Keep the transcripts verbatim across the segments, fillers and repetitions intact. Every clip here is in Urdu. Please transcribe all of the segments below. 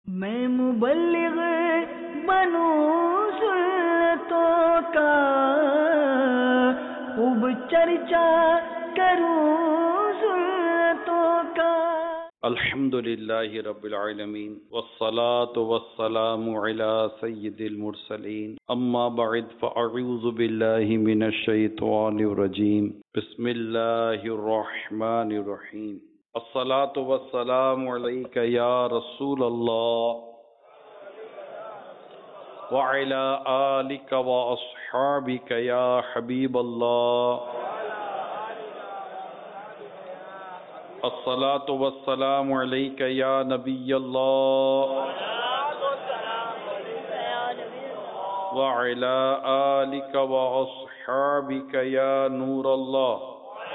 میں مبلغ بنوں سنتوں کا، خوب چرچا کروں سنتوں کا۔ الحمد للہ رب العالمین والصلاة والسلام علی سید المرسلین، اما بعد فاعوذ باللہ من الشیطان الرجیم، بسم اللہ الرحمن الرحیم۔ الصلاة والسلام علیک یا رسول اللہ وعلی آلک واصحابک یا حبیب اللہ۔ الصلاة والسلام علیک یا نبی اللہ وعلی آلک واصحابک یا نور اللہ۔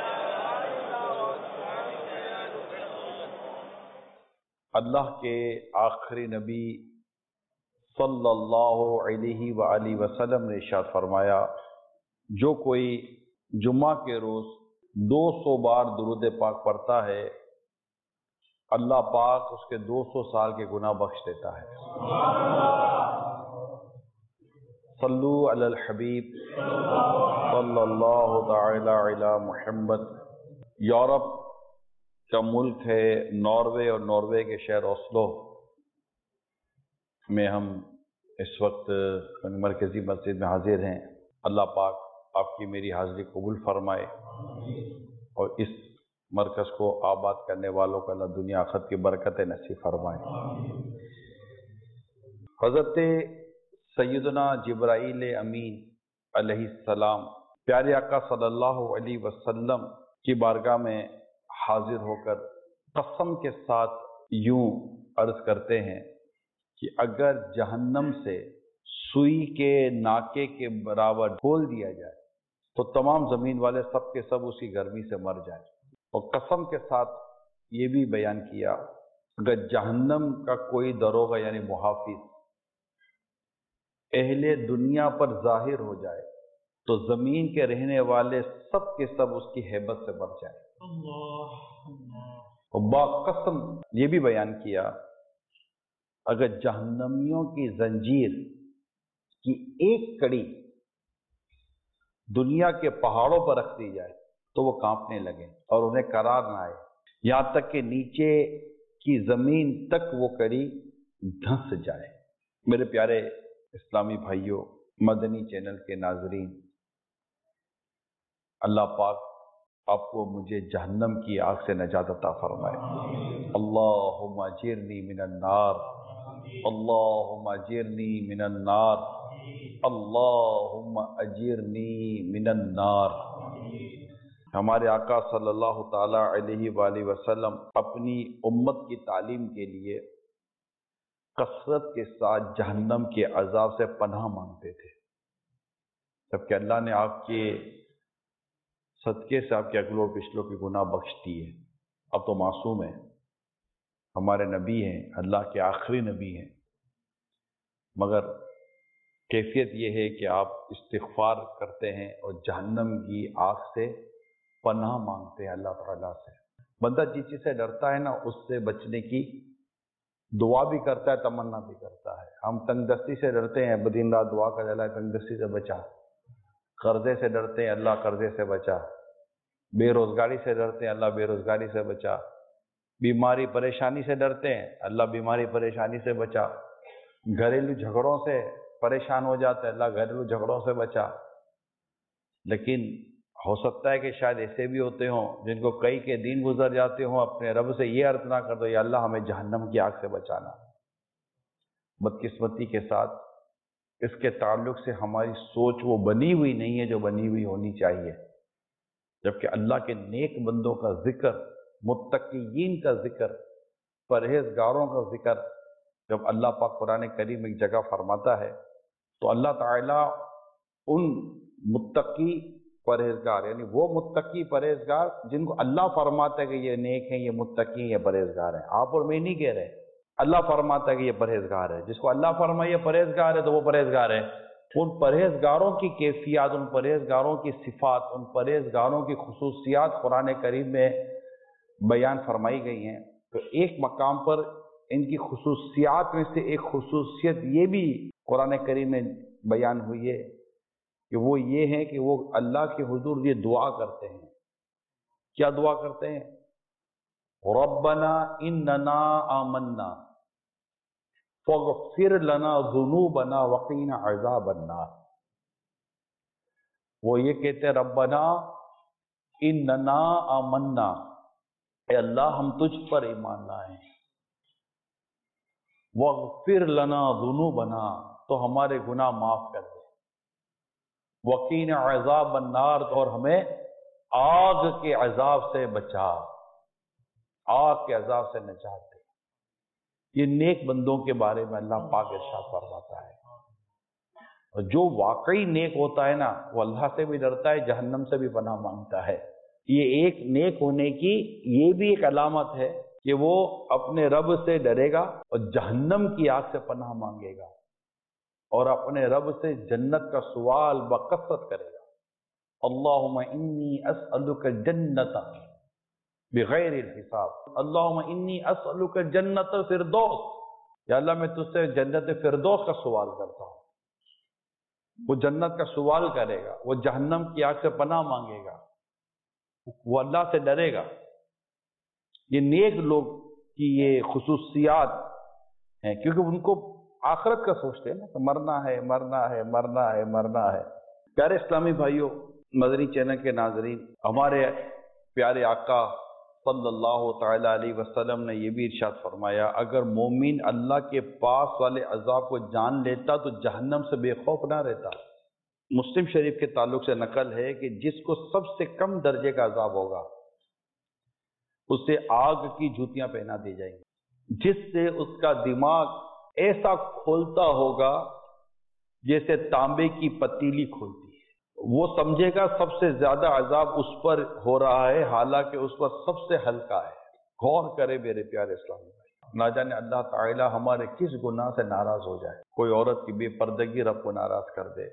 اللہ کے آخری نبی صلی اللہ علیہ وآلہ وسلم نے ارشاد فرمایا، جو کوئی جمعہ کے روز دو سو بار درود پاک پڑھتا ہے، اللہ پاک اس کے دو سو سال کے گناہ بخش دیتا ہے۔ صلو علی الحبیب صلی اللہ تعالی علی محمد۔ یورپ کا ملک ہے ناروے، اور ناروے کے شہر اوسلو میں ہم اس وقت مرکزی مسجد میں حاضر ہیں۔ اللہ پاک آپ کی میری حاضری قبول فرمائے، اور اس مرکز کو آباد کرنے والوں کو اللہ دنیا آخرت کی برکت نصیب فرمائے۔ حضرت سیدنا جبرائیل امین علیہ السلام پیارے آقا صلی اللہ علیہ وسلم کی بارگاہ میں حاضر ہو کر قسم کے ساتھ یوں عرض کرتے ہیں کہ اگر جہنم سے سوئی کے ناکے کے برابر ڈھول دیا جائے تو تمام زمین والے سب کے سب اسی گرمی سے مر جائیں، اور قسم کے ساتھ یہ بھی بیان کیا اگر جہنم کا کوئی دروغہ یعنی محافظ اہل دنیا پر ظاہر ہو جائے تو زمین کے رہنے والے سب کے سب اس کی ہیبت سے مر جائیں۔ اور با قسم یہ بھی بیان کیا اگر جہنمیوں کی زنجیر کی ایک کڑی دنیا کے پہاڑوں پر رکھ دی جائے تو وہ کانپنے لگے اور انہیں قرار نہ آئے، یہاں تک کہ نیچے کی زمین تک وہ کڑی دھنس جائے۔ میرے پیارے اسلامی بھائیوں، مدنی چینل کے ناظرین، اللہ پاک آپ کو مجھے جہنم کی آگ سے نجات عطا فرمائے۔ اللہم اجرنی من النار، اللہم اجرنی من النار، اللہم اجرنی من النار۔ ہمارے آقا صلی اللہ تعالی علیہ وآلہ وسلم اپنی امت کی تعلیم کے لیے کثرت کے ساتھ جہنم کے عذاب سے پناہ مانگتے تھے، جبکہ اللہ نے آپ کے صدقے سے آپ کے اگلوں پچھلوں کے گناہ بخش دیے۔ اب تو معصوم ہیں، ہمارے نبی ہیں، اللہ کے آخری نبی ہیں، مگر کیفیت یہ ہے کہ آپ استغفار کرتے ہیں اور جہنم کی آگ سے پناہ مانگتے ہیں اللہ تعالیٰ سے۔ بندہ جس چیز سے ڈرتا ہے نا، اس سے بچنے کی دعا بھی کرتا ہے، تمنا بھی کرتا ہے۔ ہم تنگ دستی سے ڈرتے ہیں، بدین رات دعا کر اللہ تنگ دستی سے بچا۔ قرضے سے ڈرتے ہیں، اللہ قرضے سے بچا۔ بے روزگاری سے ڈرتے ہیں، اللہ بے روزگاری سے بچا۔ بیماری پریشانی سے ڈرتے ہیں، اللہ بیماری پریشانی سے بچا۔ گھریلو جھگڑوں سے پریشان ہو جاتے ہیں، اللہ گھریلو جھگڑوں سے بچا۔ لیکن ہو سکتا ہے کہ شاید ایسے بھی ہوتے ہوں جن کو کئی کے دن گزر جاتے ہوں، اپنے رب سے یہ عرض نہ کر دو یا اللہ ہمیں جہنم کی آگ سے بچانا۔ بدقسمتی کے ساتھ اس کے تعلق سے ہماری سوچ وہ بنی ہوئی نہیں ہے جو بنی ہوئی ہونی چاہیے، جبکہ اللہ کے نیک بندوں کا ذکر، متقین کا ذکر، پرہیزگاروں کا ذکر جب اللہ پاک قرآن کریم ایک جگہ فرماتا ہے تو اللہ تعالیٰ ان متقی پرہیزگار، یعنی وہ متقی پرہیزگار جن کو اللہ فرماتا ہے کہ یہ نیک ہیں، یہ متقی ہیں، یہ پرہیزگار ہیں، آپ اور میں نہیں کہہ رہے، اللہ فرماتا ہے کہ یہ پرہیزگار ہے۔ جس کو اللہ فرمائے یہ پرہیزگار ہے تو وہ پرہیزگار ہے۔ ان پرہیزگاروں کی کیفیات، ان پرہیزگاروں کی صفات، ان پرہیزگاروں کی خصوصیات قرآن کریم میں بیان فرمائی گئی ہیں۔ تو ایک مقام پر ان کی خصوصیات میں سے ایک خصوصیت یہ بھی قرآن کریم میں بیان ہوئی ہے کہ وہ یہ ہے کہ وہ اللہ کے حضور یہ دعا کرتے ہیں. کیا دعا کرتے ہیں؟ ربنا اننا آمنا فاغفر لنا ذنوبنا وقنا عذاب النار. وہ یہ کہتے ہیں ربنا اننا آمنا، اے اللہ ہم تجھ پر ایمان لائے ہیں، واغفر لنا ذنوبنا تو ہمارے گناہ معاف کر دے، وقنا عذاب النار اور ہمیں آگ کے عذاب سے بچا، آگ کے عذاب سے نجات دے. یہ نیک بندوں کے بارے میں اللہ پاک ارشاد فرماتا ہے. اور جو واقعی نیک ہوتا ہے نا وہ اللہ سے بھی ڈرتا ہے، جہنم سے بھی پناہ مانگتا ہے. یہ ایک نیک ہونے کی یہ بھی ایک علامت ہے کہ وہ اپنے رب سے ڈرے گا اور جہنم کی آگ سے پناہ مانگے گا اور اپنے رب سے جنت کا سوال بکثرت کرے گا. اللہم انی اسألک الجنت بغیر الحساب، اللہم انی اسألک جنت فردوس، یا اللہ میں تجھ سے جنت فردوس کا سوال کرتا ہوں. وہ جنت کا سوال کرے گا، وہ جہنم کی آگ سے پناہ مانگے گا، وہ اللہ سے ڈرے گا. یہ نیک لوگ کی یہ خصوصیات ہیں کیونکہ ان کو آخرت کا سوچتے ہیں نا، تو مرنا ہے مرنا ہے مرنا ہے مرنا ہے. پیارے اسلامی بھائیوں، مدنی چینل کے ناظرین، ہمارے پیارے آقا صلی اللہ تعالی علیہ وسلم نے یہ بھی ارشاد فرمایا اگر مومن اللہ کے پاس والے عذاب کو جان لیتا تو جہنم سے بے خوف نہ رہتا. مسلم شریف کے تعلق سے نقل ہے کہ جس کو سب سے کم درجے کا عذاب ہوگا اسے آگ کی جوتیاں پہنا دی جائیں گی، جس سے اس کا دماغ ایسا کھولتا ہوگا جیسے تانبے کی پتیلی کھولتی ہے. وہ سمجھے گا سب سے زیادہ عذاب اس پر ہو رہا ہے حالانکہ اس پر سب سے ہلکا ہے. غور کرے میرے پیارے اسلامی بھائی، نہ جانے اللہ تعالی ہمارے کس گناہ سے ناراض ہو جائے. کوئی عورت کی بے پردگی رب کو ناراض کر دے،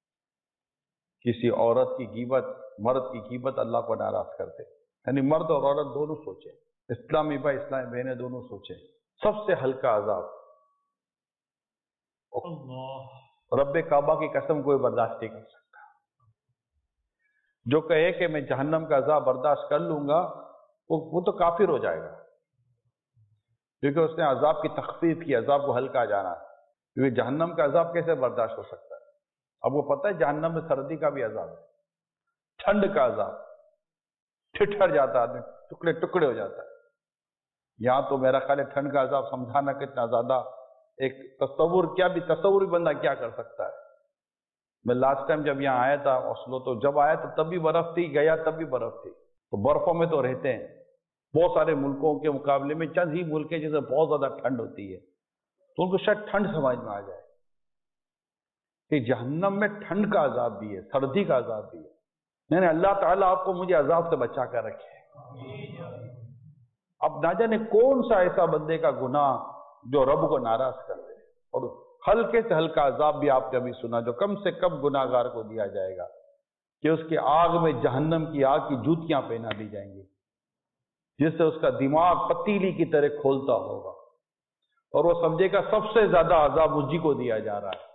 کسی عورت کی غیبت، مرد کی غیبت اللہ کو ناراض کر دے. یعنی مرد اور عورت دونوں سوچیں، اسلامی بھائی اسلامی بہنیں دونوں سوچیں، سب سے ہلکا عذاب رب کعبہ کی قسم کوئی برداشت نہیں کر سکتا. جو کہے کہ میں جہنم کا عذاب برداشت کر لوں گا وہ, وہ تو کافر ہو جائے گا، کیونکہ اس نے عذاب کی تخفیف کی، عذاب کو ہلکا جانا. کیونکہ جہنم کا عذاب کیسے برداشت ہو سکتا ہے؟ اب وہ پتہ ہے جہنم میں سردی کا بھی عذاب ہے، ٹھنڈ کا عذاب، ٹھٹر جاتا ہے، ٹکڑے ٹکڑے ہو جاتا ہے. یہاں تو میرا خیال ہے ٹھنڈ کا عذاب سمجھانا کتنا زیادہ ایک تصور، کیا بھی تصور بندہ کیا کر سکتا ہے. میں لاسٹ ٹائم جب یہاں آیا تھا اوسلو، تو جب آیا تو تب بھی برف تھی، گیا تب بھی برف تھی. تو برفوں میں تو رہتے ہیں بہت سارے ملکوں کے مقابلے میں، چند ہی ملک ہیں جیسے بہت زیادہ ٹھنڈ ہوتی ہے، تو ان کو شاید ٹھنڈ سمجھ میں آ جائے کہ جہنم میں ٹھنڈ کا عذاب بھی ہے، سردی کا عذاب بھی ہے. نہیں نہیں، اللہ تعالیٰ آپ کو مجھے عذاب سے بچا کر رکھے. اب نہ جانے کون سا ایسا بندے کا گناہ جو رب کو ناراض کر دے. اور ہلکے سے ہلکا عذاب بھی آپ نے ابھی سنا جو کم سے کم گناہ گار کو دیا جائے گا کہ اس کے آگ میں جہنم کی آگ کی جوتیاں پہنا دی جائیں گی، جس سے اس کا دماغ پتیلی کی طرح کھولتا ہوگا اور وہ سمجھے گا سب سے زیادہ عذاب مجھے کو دیا جا رہا ہے.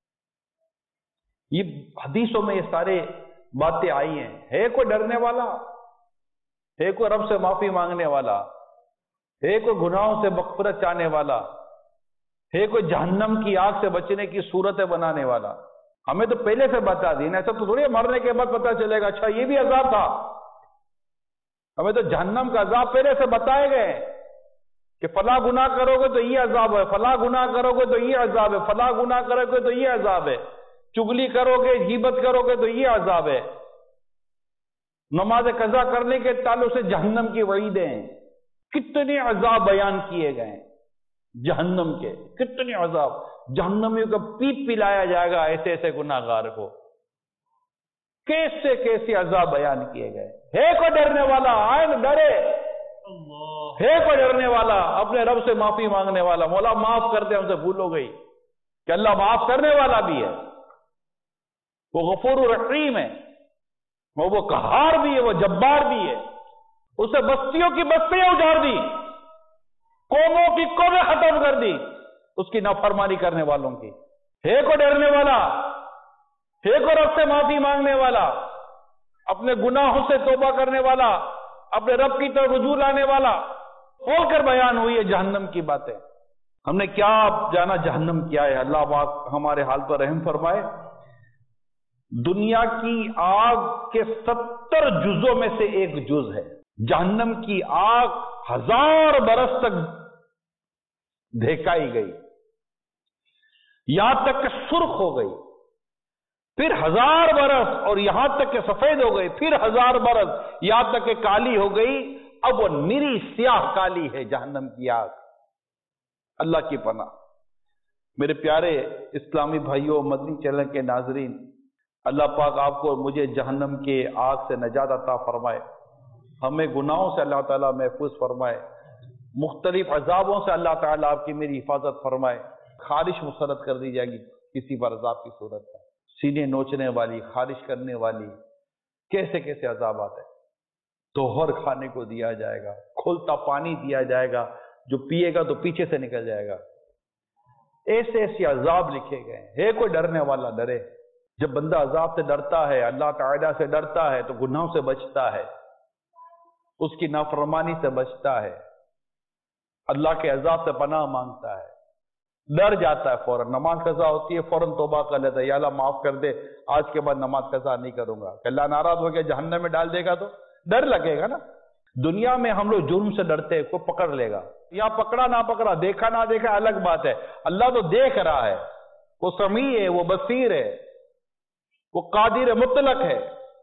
یہ حدیثوں میں یہ سارے باتیں آئی ہیں. ہے کوئی ڈرنے والا؟ ہے کوئی رب سے معافی مانگنے والا؟ ہے کوئی گناہوں سے مغفرت چاہنے والا؟ ہے کوئی جہنم کی آگ سے بچنے کی صورتیں بنانے والا؟ ہمیں تو پہلے سے بتا دی نا، ایسا تو تھوڑی مرنے کے بعد پتا چلے گا اچھا یہ بھی عذاب تھا. ہمیں تو جہنم کا عذاب پہلے سے بتائے گئے کہ فلاں گناہ کرو گے تو یہ عذاب ہے، فلاں گناہ کرو گے تو یہ عذاب ہے، فلاں گناہ کرو گے تو یہ عذاب ہے، چگلی کرو گے، غیبت کرو گے تو یہ عذاب ہے. نماز قضا کرنے کے تعلق سے جہنم کی وعیدیں ہیں. کتنے عذاب بیان کیے گئے ہیں جہنم کے، کتنے عذاب جہنمیوں کا پیپ پلایا جائے گا ایسے ایسے گناہ گار کو. کیسے کیسے عذاب بیان کیے گئے. ہے کوئی ڈرنے والا؟ آئے نہ ڈرے. ہے کوئی ڈرنے والا اپنے رب سے معافی مانگنے والا؟ مولا معاف کر دے، ہم سے بھول ہو گئی. کہ اللہ معاف کرنے والا بھی ہے، وہ غفور الرحیم ہے، وہ وہ قہار بھی ہے، وہ جبار بھی ہے. اسے بستیوں کی بستیاں اجاڑ دی، قوموں کی قومیں ختم کر دی اس کی نافرمانی کرنے والوں کی. ہے کو ڈرنے والا، ہے کو رب سے معافی مانگنے والا، اپنے گناہوں سے توبہ کرنے والا، اپنے رب کی طرف رجوع لانے والا. کھول کر بیان ہوئی ہے جہنم کی باتیں. ہم نے کیا جانا جہنم کیا ہے. اللہ پاک ہمارے حال پر رحم فرمائے. دنیا کی آگ کے ستر جزوں میں سے ایک جز ہے. جہنم کی آگ ہزار برس تک دھیکائی گئی، یہاں تک کہ سرخ ہو گئی، پھر ہزار برس اور یہاں تک کہ سفید ہو گئی، پھر ہزار برس یہاں تک کہ کالی ہو گئی. اب وہ نری سیاہ کالی ہے جہنم کی آگ. اللہ کی پناہ. میرے پیارے اسلامی بھائیوں، مدنی چینل کے ناظرین، اللہ پاک آپ کو مجھے جہنم کے آگ سے نجات عطا فرمائے، ہمیں گناہوں سے اللہ تعالیٰ محفوظ فرمائے، مختلف عذابوں سے اللہ تعالیٰ آپ کی میری حفاظت فرمائے. خارش مسلط کر دی جائے گی کسی پر عذاب کی صورت میں، سینے نوچنے والی، خارش کرنے والی، کیسے کیسے عذابات ہیں. توہر کھانے کو دیا جائے گا، کھولتا پانی دیا جائے گا، جو پیے گا تو پیچھے سے نکل جائے گا. ایسے ایسے عذاب لکھے گئے ہیں. ہے کوئی ڈرنے والا ڈرے. جب بندہ عذاب سے ڈرتا ہے، اللہ تعالیٰ سے ڈرتا ہے، تو گناہوں سے بچتا ہے، اس کی نافرمانی سے بچتا ہے، اللہ کے عذاب سے پناہ مانگتا ہے، ڈر جاتا ہے. فوراً نماز قضا ہوتی ہے فوراً توبہ کر لیتا ہے، یا اللہ معاف کر دے، آج کے بعد نماز قضا نہیں کروں گا. کہ اللہ ناراض ہو گیا جہنم میں ڈال دے گا تو ڈر لگے گا نا. دنیا میں ہم لوگ جرم سے ڈرتے ہیں، کوئی پکڑ لے گا، یا پکڑا نہ پکڑا، دیکھا نہ دیکھا الگ بات ہے. اللہ تو دیکھ رہا ہے، وہ سمیع ہے، وہ بصیر ہے، وہ قادر مطلق ہے.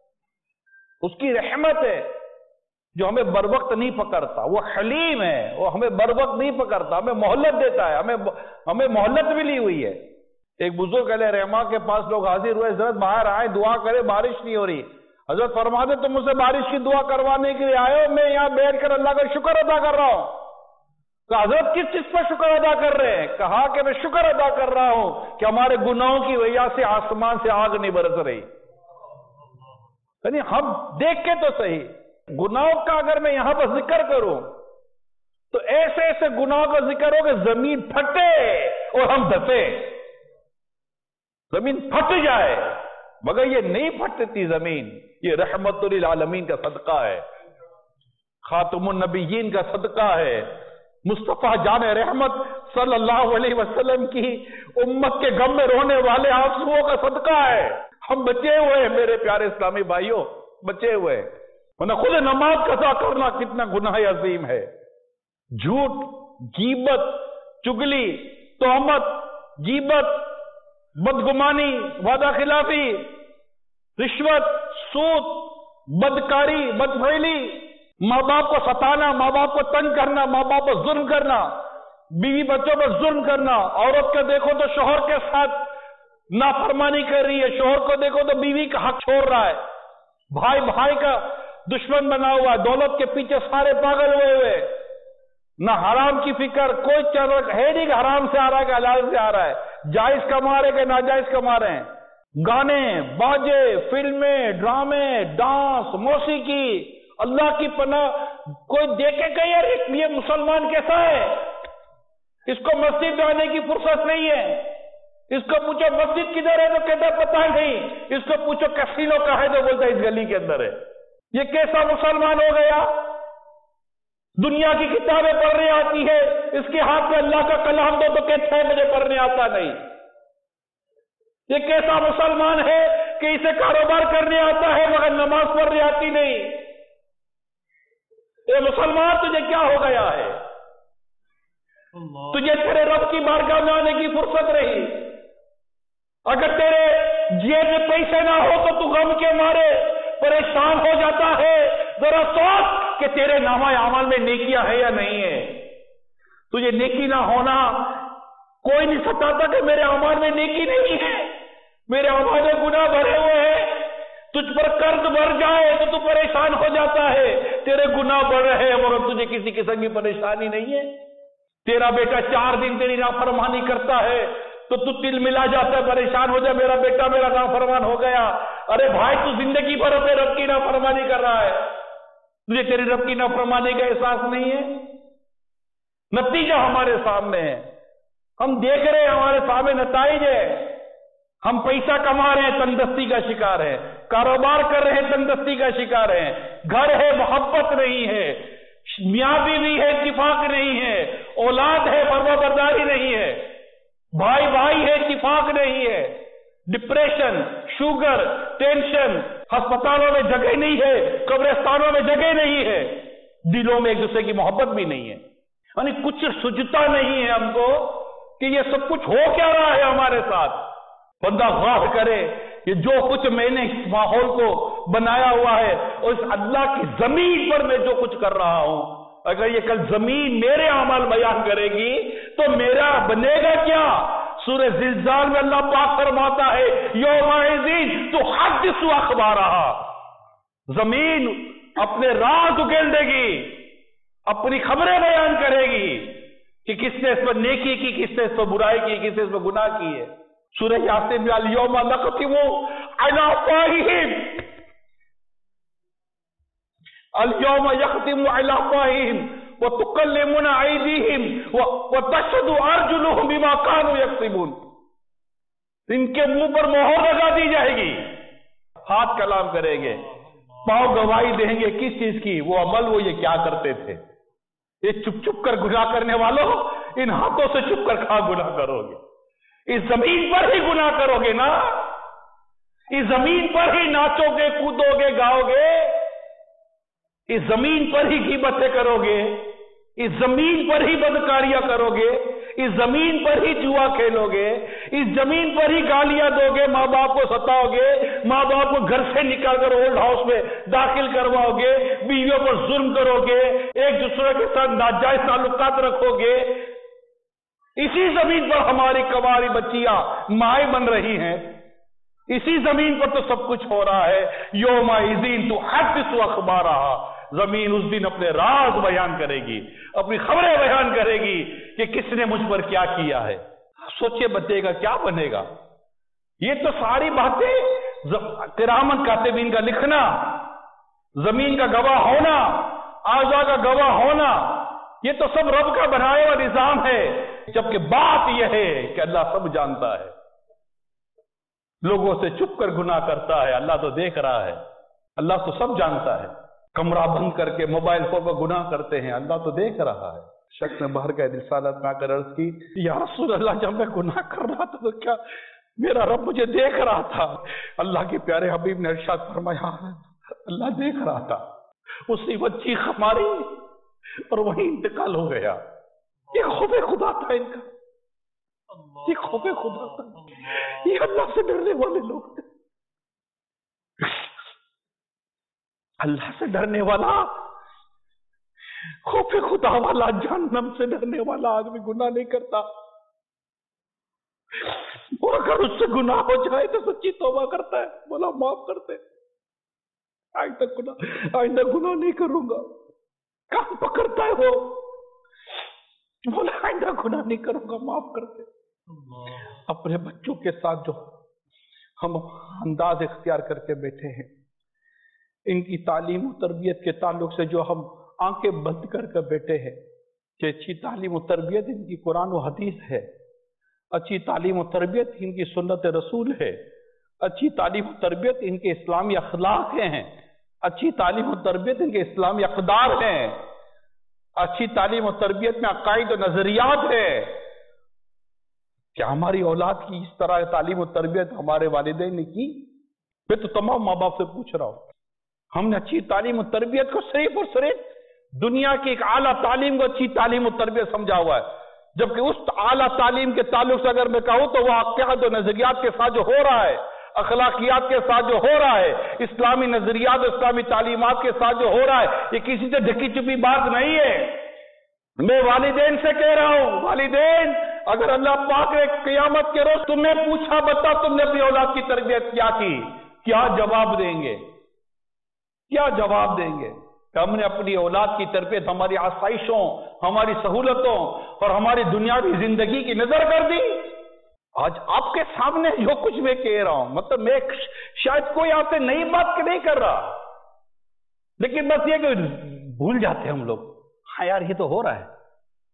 اس کی رحمت ہے جو ہمیں بر وقت نہیں پکڑتا. وہ حلیم ہے، وہ ہمیں بر وقت نہیں پکڑتا، ہمیں مہلت دیتا ہے. ہمیں ہمیں مہلت ملی ہوئی ہے. ایک بزرگ علیہ رحمہ کے پاس لوگ حاضر ہوئے، حضرت باہر آئے، دعا کرے، بارش نہیں ہو رہی. حضرت فرما دے تم مجھ سے بارش کی دعا کروانے کے لیے آئے ہو، میں یہاں بیٹھ کر اللہ کا شکر ادا کر رہا ہوں. کہ حضرت کس چیز پر شکر ادا کر رہے ہیں؟ کہا کہ میں شکر ادا کر رہا ہوں کہ ہمارے گناہوں کی وجہ سے آسمان سے آگ نہیں برس رہی. یعنی ہم دیکھ کے تو صحیح، گناہوں کا اگر میں یہاں پر ذکر کروں تو ایسے ایسے گناہوں کا ذکر ہو کہ زمین پھٹے اور ہم دھسے، زمین پھٹ جائے. مگر یہ نہیں پھٹتی زمین، یہ رحمت للعالمین کا صدقہ ہے، خاتم النبیین کا صدقہ ہے، مصطفیٰ جان رحمت صلی اللہ علیہ وسلم کی امت کے غم میں رونے والے آنسوؤں کا صدقہ ہے. ہم بچے ہوئے ہیں میرے پیارے اسلامی بھائیوں، بچے ہوئے. ورنہ خود نماز قضا کرنا کتنا گناہ عظیم ہے. جھوٹ، غیبت، چگلی، تہمت، غیبت، بدگمانی، وعدہ خلافی، رشوت، سود، بدکاری، بدفعلی، ماں باپ کو ستانا، ماں باپ کو تنگ کرنا، ماں باپ کو ظلم کرنا، بیوی بچوں پر ظلم کرنا. عورت کو دیکھو تو شوہر کے ساتھ نافرمانی کر رہی ہے، شوہر کو دیکھو تو بیوی کا حق چھوڑ رہا ہے، بھائی بھائی کا دشمن بنا ہوا ہے، دولت کے پیچھے سارے پاگل ہوئے ہوئے، نہ حرام کی فکر، کوئی چل رہا ہے نہیں کہ حرام سے آ رہا ہے کہ حلال سے آ رہا ہے، جائز کما رہے کہ ناجائز کما رہے ہیں. گانے، باجے، فلمیں، ڈرامے، ڈانس، موسیقی، اللہ کی پناہ. کوئی دیکھے کہ یار یہ مسلمان کیسا ہے، اس کو مسجد میں آنے کی فرصت نہیں ہے، اس کو پوچھو مسجد کدھر ہے تو کہتا پتہ نہیں، اس کو پوچھو کسینو کہاں ہے تو بولتا اس گلی کے اندر ہے. یہ کیسا مسلمان ہو گیا؟ دنیا کی کتابیں پڑھنے آتی ہے، اس کے ہاتھ میں اللہ کا کلام دو تو کہتا ہے مجھے پڑھنے آتا نہیں. یہ کیسا مسلمان ہے کہ اسے کاروبار کرنے آتا ہے مگر نماز پڑھنے آتی نہیں؟ اے مسلمان تجھے کیا ہو گیا ہے؟ تجھے تیرے رب کی بارگاہ میں آنے کی فرصت رہی؟ اگر تیرے جیب میں پیسے نہ ہو تو تو غم کے مارے پریشان ہو جاتا ہے. ذرا سوچ کہ تیرے نامہ اعمال میں نیکیاں ہے یا نہیں ہے. تجھے نیکی نہ ہونا کوئی نہیں ستاتا کہ میرے اعمال میں نیکی نہیں ہے، میرے اعمال میں گناہ بھرے ہوئے ہیں. تجھ پر قرض بڑھ جائے تو تو پریشان ہو جاتا ہے، تیرے گناہ بڑھ رہے ہیں مگر تجھے کسی قسم کی پریشانی نہیں ہے. تیرا بیٹا چار دن تیری نافرمانی کرتا ہے تو تو تل ملا جاتا ہے، پریشان ہو جائے میرا بیٹا میرا نافرمان ہو گیا. ارے بھائی تو زندگی بھر اپنے رب کی نافرمانی کر رہا ہے، تجھے تیری رب کی نافرمانی کا احساس نہیں ہے؟ नतीजा हमारे सामने है, हम देख रहे हैं, हमारे सामने नताइज है। हम पैसा कमा रहे हैं, तंगदस्ती का शिकार है, कारोबार कर रहे हैं, तंगदस्ती का शिकार है, घर है, मोहब्बत नहीं है, मियाँ बीवी है, इत्तिफाक नहीं है, औलाद है, फरमाबरदारी नहीं है, भाई भाई है, इत्तिफाक नहीं है, डिप्रेशन, शुगर, टेंशन, अस्पतालों में जगह नहीं है, कब्रिस्तानों में जगह नहीं है, दिलों में एक दूसरे की मोहब्बत भी नहीं है। यानी कुछ सुझता नहीं है हमको कि ये सब कुछ हो क्या रहा है हमारे साथ। बंदा गौर करे कि जो कुछ मैंने इस माहौल को बनाया हुआ है और इस अल्लाह की जमीन पर मैं जो कुछ कर रहा हूं, अगर ये कल जमीन मेरे अमल बयान करेगी तो मेरा बनेगा क्या। सूरह ज़िलज़ाल में अल्लाह पाक फरमाता है, यौमइज़िन तुहद्दिसु अख़बारहा, जमीन अपने राज उकेल देगी, अपनी खबरें बयान करेगी कि किसने इस पर नेकी की, किसने इस पर बुराई की, किसने इस पर गुनाह की है। सूरह यासीन में अल यौमा नख़तिमु अला अफ़वाहिहिम, अल यौमा यख़तिमु अला अफ़वाहिहिम व तुकल्लिमुना अयदीहिम व तशहदु अर्जुलुहुम बिमा कानू यक्सिबून। इनके मुंह पर मोहर लगा दी जाएगी, हाथ कलाम करेंगे, पांव गवाही देंगे किस चीज की, वो अमल वो ये क्या करते थे। ये चुप चुप कर गुनाह करने वालों, इन हाथों से चुप कर कहां गुनाह करोगे, इस जमीन पर ही गुनाह करोगे ना, इस जमीन पर ही नाचोगे, कूदोगे, गाओगे, इस जमीन पर ही ग़ीबतें करोगे, इस जमीन पर ही बदकारियां करोगे, इस जमीन पर ही जुआ खेलोगे, इस जमीन पर ही गालियां दोगे, माँ बाप को सताओगे, माँ बाप को घर से निकालकर ओल्ड हाउस में दाखिल करवाओगे, बीवियों पर जुल्म करोगे, एक दूसरे के साथ नाजायज ताल्लुकात रखोगे। इसी जमीन पर हमारी कवारी बच्चियां माए बन रही हैं, इसी जमीन पर तो सब कुछ हो रहा है। यौमइज़िन तुहद्दिसु अख़बारहा, जमीन उस दिन अपने राज बयान करेगी, अपनी खबरें बयान करेगी कि किसने मुझ पर क्या किया है। सोचिए बचेगा क्या बनेगा। ये तो सारी बातें किरामन कातिबीन का लिखना, जमीन का गवाह होना, आज़ा का गवाह होना, ये तो सब रब का बनाया हुआ निजाम है। जबकि बात यह है कि अल्लाह सब जानता है, लोगों से चुप कर गुनाह करता है, अल्लाह तो देख रहा है, अल्लाह तो सब जानता है। कमरा बंद करके मोबाइल फोन पर गुनाह करते हैं, अल्लाह तो देख रहा है। शख्स ने बाहर गए, रिसालत में आकर अर्ज की, या रसूल अल्लाह, जब मैं गुनाह कर रहा था तो क्या मेरा रब मुझे देख रहा था? अल्लाह के प्यारे हबीब ने इरशाद फरमाया, अल्लाह देख रहा था। उसी वक्त चीख मारी और वही इंतकाल हो गया। ये खौफे खुदा था इनका, ये खौफे खुदा था, ये अल्लाह से डरने वाले लोग थे। अल्लाह से डरने वाला, खौफे खुदा वाला, जहन्नम से डरने वाला आदमी गुनाह नहीं करता। और अगर उससे गुनाह हो जाए तो सच्ची तौबा करता है, बोला माफ करते, आइंदा गुनाह आइंदा गुनाह नहीं करूंगा। काम पकड़ता है वो, बोला आइंदा गुनाह नहीं करूंगा, माफ करते। अपने बच्चों के साथ जो हम अंदाज इख्तियार करके बैठे हैं, इनकी तालीम और तरबियत के ताल्लुक से जो हम आंखें बंद करके बैठे हैं कि अच्छी तालीम और तरबियत इनकी कुरान और हदीस है, अच्छी तालीम और तरबियत इनकी सुन्नत रसूल है, अच्छी तालीम और तरबियत इनके इस्लामी अखलाक हैं, अच्छी तालीम और तरबियत इनके इस्लामी अक़दार हैं, अच्छी तालीम और तरबियत में अकायद और नजरियात है। क्या हमारी औलाद की इस तरह तालीम और तरबियत हमारे वालिदैन ने की? मैं तो तमाम माँ बाप से पूछ रहा हूं, हमने अच्छी तालीम और तरबियत को सिर्फ और सिर्फ दुनिया की एक आला तालीम को अच्छी तालीम और तरबियत समझा हुआ है, जबकि उस आला तालीम के ताल्लुक से अगर मैं कहूं तो वह अक़ीदत और नजरियात के साथ जो हो रहा है, अखलाकियात के साथ जो हो रहा है, इस्लामी नजरियात और इस्लामी तालीमात के साथ जो हो रहा है, ये किसी से ढकी छुपी बात नहीं है। मैं वालिदैन से कह रहा हूं, वालिदैन, अगर अल्लाह पाक ने क़यामत के रोज तुम्हें पूछा, बता तुमने अपनी औलाद की तरबियत क्या की, क्या जवाब देंगे? क्या जवाब देंगे? कि हमने अपनी औलाद की तरबियत हमारी आसाइशों, हमारी सहूलतों और हमारी दुनियावी जिंदगी की नजर कर दी। आज आपके सामने जो कुछ मैं कह रहा हूं, मतलब मैं शायद कोई आपसे नई बात नहीं कर रहा, लेकिन बस ये कि भूल जाते हैं हम लोग, हाँ यार ये तो हो रहा है,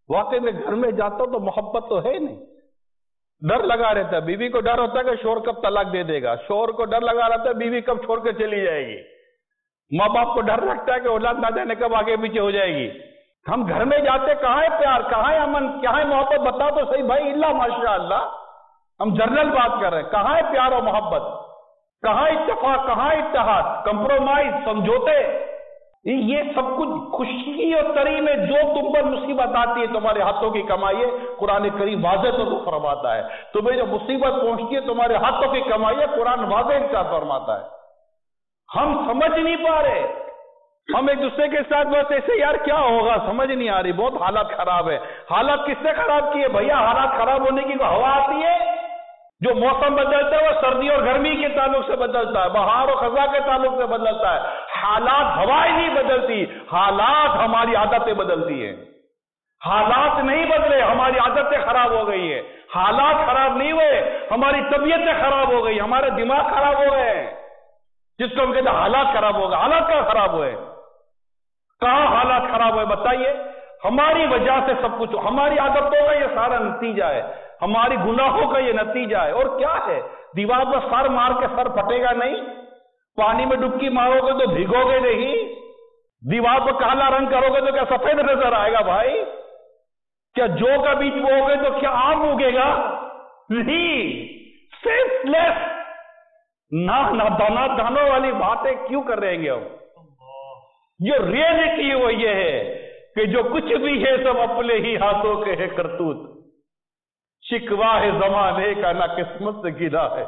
واقعی میں گھر میں جاتا ہوں تو محبت تو ہے نہیں، ڈر لگا رہتا ہے، بیوی کو ڈر ہوتا ہے کہ شوہر کب طلاق دے دے گا، شوہر کو ڈر لگا رہتا ہے بیوی کب چھوڑ کے چلی جائے گی، ماں باپ کو ڈر لگتا ہے کہ اولاد نہ جانے کب آگے پیچھے ہو جائے گی۔ ہم گھر میں جاتے کہاں ہے پیار، کہاں ہے امن، کہاں ہے محبت، بتا تو صحیح بھائی، اللہ ماشاء اللہ ہم جنرل بات کر رہے ہیں، کہاں ہے پیار و محبت، کہاں اتفاق، کہاں اتحاد، کمپرومائز، سمجھوتے، یہ سب کچھ خوشی اور تری میں جو تم پر مصیبت آتی ہے تمہارے ہاتھوں کی کمائی ہے، قرآن کریم واضح طور پر فرماتا ہے، تمہیں جو مصیبت پہنچتی ہے تمہارے ہاتھوں کی کمائی ہے، قرآن واضح کا فرماتا ہے۔ ہم سمجھ نہیں پا رہے، ہم ایک دوسرے کے ساتھ بس ایسے یار کیا ہوگا سمجھ نہیں آ رہی، بہت حالات خراب ہے۔ حالات کس سے خراب کی ہے بھیا؟ حالات خراب ہونے کی کوئی ہوا آتی ہے؟ جو موسم بدلتا ہے وہ سردی اور گرمی کے تعلق سے بدلتا ہے، بہار اور خزاں کے تعلق سے بدلتا ہے۔ حالات ہوائیں نہیں بدلتی، حالات ہماری عادتیں بدلتی ہیں۔ حالات نہیں بدلے، ہماری عادتیں خراب ہو گئی ہیں۔ حالات خراب نہیں ہوئے، ہماری طبیعتیں خراب ہو گئی، ہمارے دماغ خراب ہو گئے ہیں، جس کو ہم کہتے ہیں حالات خراب ہو گئے۔ حالات کہاں خراب ہوئے؟ کہاں حالات خراب ہوئے بتائیے؟ ہماری وجہ سے سب کچھ، ہماری عادتوں کا یہ سارا نتیجہ ہے، ہماری گناہوں کا یہ نتیجہ ہے۔ اور کیا ہے؟ دیوار پر سر مار کے سر پھٹے گا نہیں، پانی میں ڈبکی مارو گے تو بھیگو گے نہیں، دیوار پر کالا رنگ کرو گے تو کیا سفید نظر آئے گا بھائی؟ کیا جو کا بیج بو گے تو کیا آم اگے گا؟ نہیں، سینس لیس، نہ دانا دانوں والی باتیں کیوں کر رہے ہیں ہم؟ جو ریئلٹی وہ یہ ہے کہ جو کچھ بھی ہے سب اپنے ہی ہاتھوں کے ہے کرتوت، شکوا ہے زمانے کا نہ قسمت سے گرا ہے،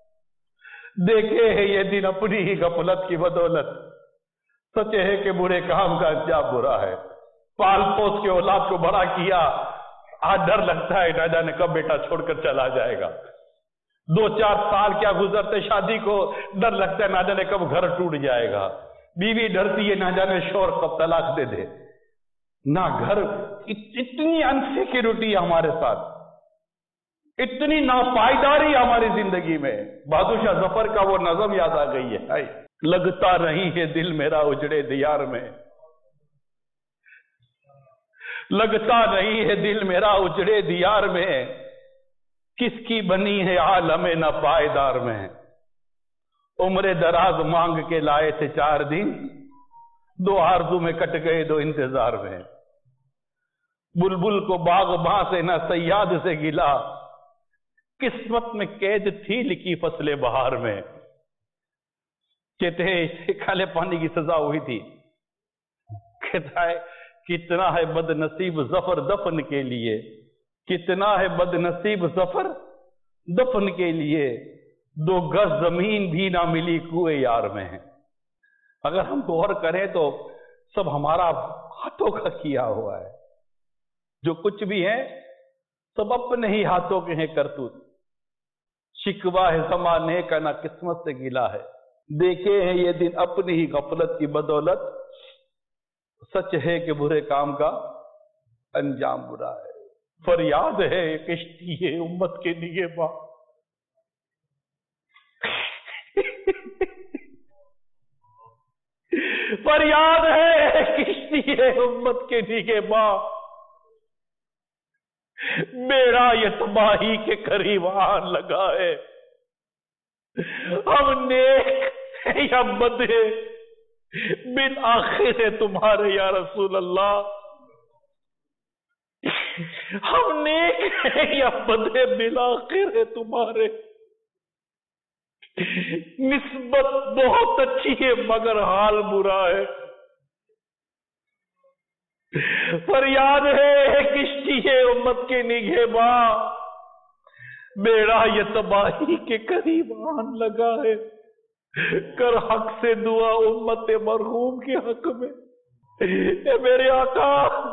دیکھے ہے یہ دن اپنی ہی غفلت کی بدولت، سچ ہے کہ برے کام کا انجام برا ہے، پال پوس کے اولاد کو بڑا کیا، آج ڈر لگتا ہے نہ جانے کب بیٹا چھوڑ کر چلا جائے گا، دو چار سال کیا گزرتے شادی کو ڈر لگتا ہے نہ جانے کب گھر ٹوٹ جائے گا، بیوی ڈرتی ہے نہ جانے شوہر کب طلاق دے دے، نہ گھر، اتنی انسیکیورٹی ہمارے ساتھ، اتنی ناپائیداری ہماری زندگی میں۔ بہادر شاہ ظفر کا وہ نظم یاد آ گئی ہے، لگتا نہیں ہے دل میرا اجڑے دیار میں، لگتا نہیں ہے دل میرا اجڑے دیار میں، کس کی بنی ہے عالم نہ پائیدار میں، عمر دراز مانگ کے لائے تھے چار دن، دو آرزو میں کٹ گئے دو انتظار میں، بلبل کو باغ باں سے نہ صیاد سے گلا، قسمت میں قید تھی لکھی فصل بہار میں۔ کہتے ہیں کالے پانی کی سزا ہوئی تھی، کہتا ہے کتنا ہے بد نصیب ظفر دفن کے لیے، کتنا ہے بد نصیب ظفر دفن کے لیے، دو گز زمین بھی نہ ملی کوئے یار میں۔ اگر ہم غور کریں تو سب ہمارا ہاتھوں کا کیا ہوا ہے، جو کچھ بھی ہے سب اپنے ہی ہاتھوں کے ہیں کرتوت، شکوا ہے زمانے کا نہ قسمت سے گلا ہے، دیکھے ہیں یہ دن اپنی ہی غفلت کی بدولت، سچ ہے کہ برے کام کا انجام برا ہے۔ فریاد ہے کشتی ہے امت کے لیے ماں، فریاد ہے کشتی ہے امت کے لیے ماں، میرا یہ تباہی کے قریب آن لگا ہے، ہم نیک ہیں یا بد ہے بالآخر ہے تمہارے یا رسول اللہ، ہم نیک ہیں یا بد ہے بالآخر ہے تمہارے، نسبت بہت اچھی ہے مگر حال برا ہے، فریاد ہے کشتی ہے امت کے نگہباں، میرا یہ تباہی کے قریب آن لگا ہے، کر حق سے دعا امت مرحوم کے حق میں، اے میرے آقا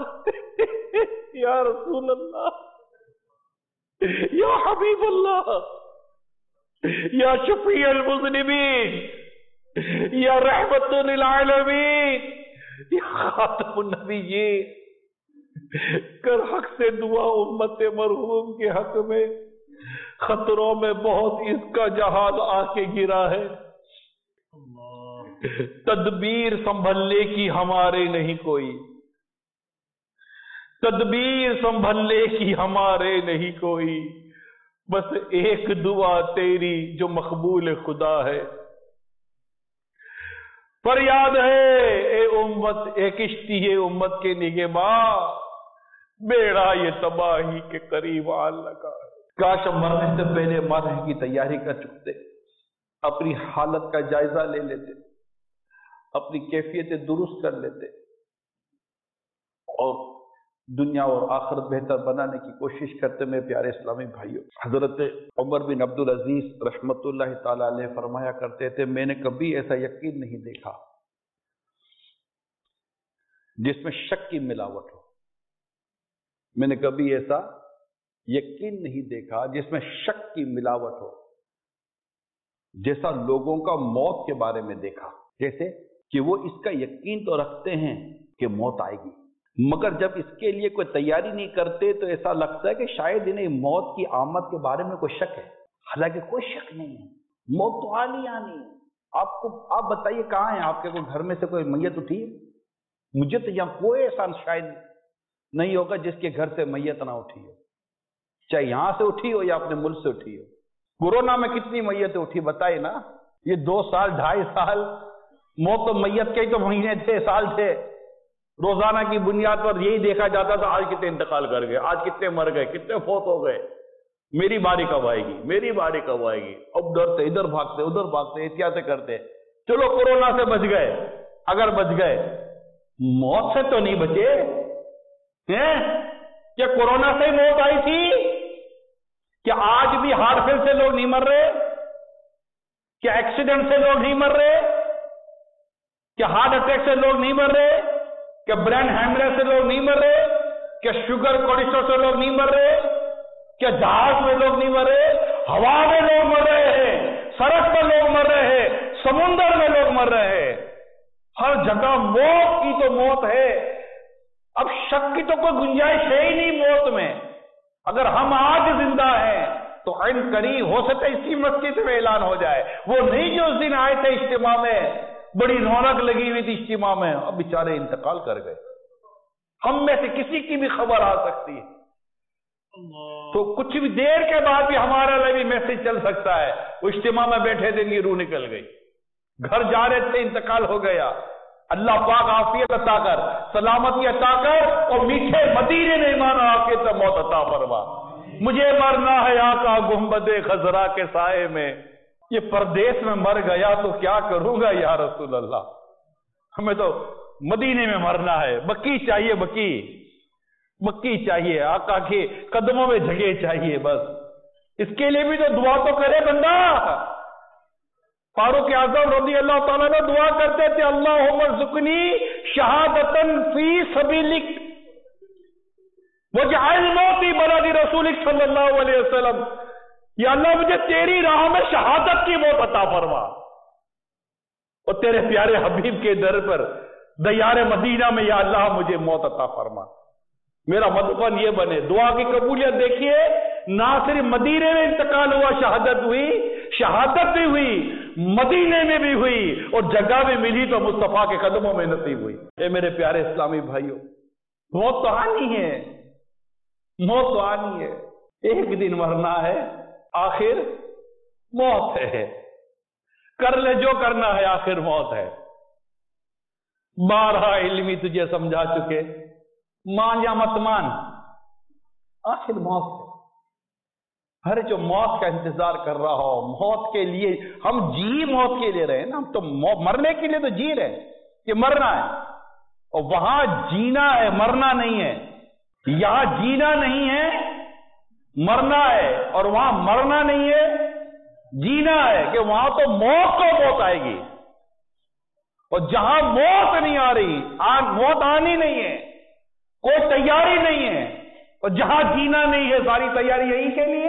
یا رسول اللہ، یا حبیب اللہ، یا شفیع المذنبین، یا رحمت للعالمین، یا خاتم النبیین، کر حق سے دعا امت مرحوم کے حق میں، خطروں میں بہت اس کا جہاز آ کے گرا ہے، تدبیر سنبھلنے کی ہمارے نہیں کوئی، تدبیر سنبھلنے کی ہمارے نہیں کوئی، بس ایک دعا تیری جو مقبول خدا ہے۔ فریاد ہے اے امت، اے کشتی ہے امت کے نگہباں، بیڑا یہ تباہی کے قریب آ لگا ہے۔ کاش ہم مرنے سے پہلے مرنے کی تیاری کر چکتے، اپنی حالت کا جائزہ لے لیتے، اپنی کیفیتیں درست کر لیتے اور دنیا اور آخرت بہتر بنانے کی کوشش کرتے۔ میں پیارے اسلامی بھائیوں، حضرت عمر بن عبدالعزیز رحمت اللہ تعالی علیہ فرمایا کرتے تھے، میں نے کبھی ایسا یقین نہیں دیکھا جس میں شک کی ملاوٹ ہو۔ میں نے کبھی ایسا یقین نہیں دیکھا جس میں شک کی ملاوٹ ہو، جیسا لوگوں کا موت کے بارے میں دیکھا۔ جیسے کہ وہ اس کا یقین تو رکھتے ہیں کہ موت آئے گی، مگر جب اس کے لیے کوئی تیاری نہیں کرتے تو ایسا لگتا ہے کہ شاید انہیں موت کی آمد کے بارے میں کوئی شک ہے، حالانکہ کوئی شک نہیں ہے، موت تو آنی آنی ہے۔ آپ کو آپ بتائیے کہاں ہیں آپ کے کوئی گھر میں سے کوئی میت اٹھی ہے؟ مجھے تو یہاں کوئی ایسا شاید نہیں ہوگا جس کے گھر سے میت نہ اٹھی ہو، چاہے یہاں سے اٹھی ہو یا اپنے ملک سے اٹھی ہو۔ کورونا میں کتنی میتیں اٹھی بتائیے نا، یہ دو سال ڈھائی سال موت تو میت کے ہی تو مہینے تھے، سال تھے۔ روزانہ کی بنیاد پر یہی دیکھا جاتا تھا آج کتنے انتقال کر گئے، آج کتنے مر گئے، کتنے فوت ہو گئے، میری باری کب آئے گی، میری باری کب آئے گی۔ اب ڈرتے، ادھر بھاگتے ادھر بھاگتے، احتیاطیں کرتے۔ چلو کورونا سے بچ گئے، اگر بچ گئے، موت سے تو نہیں بچے ہیں؟ کیا کورونا سے ہی موت آئی تھی؟ کیا آج بھی ہارٹ فیل سے لوگ نہیں مر رہے؟ کیا ایکسیڈنٹ سے لوگ نہیں مر رہے؟ کیا ہارٹ اٹیک سے لوگ نہیں مر رہے؟ کیا برین ہیمریج سے لوگ نہیں مر رہے؟ کیا شوگر کولیسٹرول سے لوگ نہیں مر رہے؟ کیا جہاز میں لوگ نہیں مر رہے؟ ہوا میں لوگ مر رہے ہیں، سڑک پر لوگ مر رہے ہیں، سمندر میں لوگ مر رہے ہیں، ہر جگہ موت کی تو موت ہے۔ اب شک کی تو کوئی گنجائش ہے ہی نہیں موت میں۔ اگر ہم آج زندہ ہیں تو عین قریب ہو سکتا ہے اسی مسجد میں اعلان ہو جائے، وہ نہیں جو اس دن آئے تھے اجتماع میں، بڑی رونق لگی ہوئی تھی اجتماع میں، اب بیچارے انتقال کر گئے۔ ہم میں سے کسی کی بھی خبر آ سکتی ہے، تو کچھ بھی دیر کے بعد بھی ہمارا بھی میسج چل سکتا ہے، وہ اجتماع میں بیٹھے دیں گے، روح نکل گئی، گھر جا رہے تھے انتقال ہو گیا۔ اللہ پاک عافیت عطا کر، سلامتی عطا کر، اور میٹھے مدینے میں ایمان آ کے موت عطا فرما۔ مجھے مرنا ہے آقا گنبد خضرا کے سائے میں، یہ پردیس میں مر گیا تو کیا کروں گا یا رسول اللہ، ہمیں تو مدینے میں مرنا ہے، بکی چاہیے، بکی بکی چاہیے، آقا کے قدموں میں جگہ چاہیے، بس اس کے لیے بھی تو دعا تو کرے بندہ۔ فاروق اعظم رضی اللہ تعالیٰ نے دعا کرتے تھے، اللہم ارزقنی شہادتن فی سبیلک وجعل موتی بلد رسولک صلی اللہ علیہ وسلم، یا اللہ مجھے تیری راہ میں شہادت کی موت عطا فرما، اور تیرے پیارے حبیب کے در پر دیار مدینہ میں یا اللہ مجھے موت عطا فرما، میرا مدفن یہ بنے۔ دعا کی قبولیت دیکھیے، نہ صرف مدینے میں انتقال ہوا، شہادت ہوئی، شہادت بھی ہوئی، مدینے میں بھی ہوئی، اور جگہ بھی ملی تو مصطفیٰ کے قدموں میں نصیب ہوئی۔ اے میرے پیارے اسلامی بھائیوں، موت تو آنی ہے، موت تو آنی ہے، ایک دن مرنا ہے، آخر موت ہے، کر لے جو کرنا ہے، آخر موت ہے۔ بارہا علمی تجھے سمجھا چکے، مان یا مت مان، آخر موت ہے۔ ہر جو موت کا انتظار کر رہا ہو، موت کے لیے ہم جی موت کے لیے رہے ہیں نا، ہم تو مرنے کے لیے تو جی رہے ہیں کہ مرنا ہے، اور وہاں جینا ہے، مرنا نہیں ہے۔ یہاں جینا نہیں ہے، مرنا ہے، اور وہاں مرنا نہیں ہے، جینا ہے، کہ وہاں تو موت کو موت آئے گی، اور جہاں موت نہیں آ رہی، موت آنی نہیں ہے، کوئی تیاری نہیں ہے، اور جہاں جینا نہیں ہے، ساری تیاری یہی کے لیے،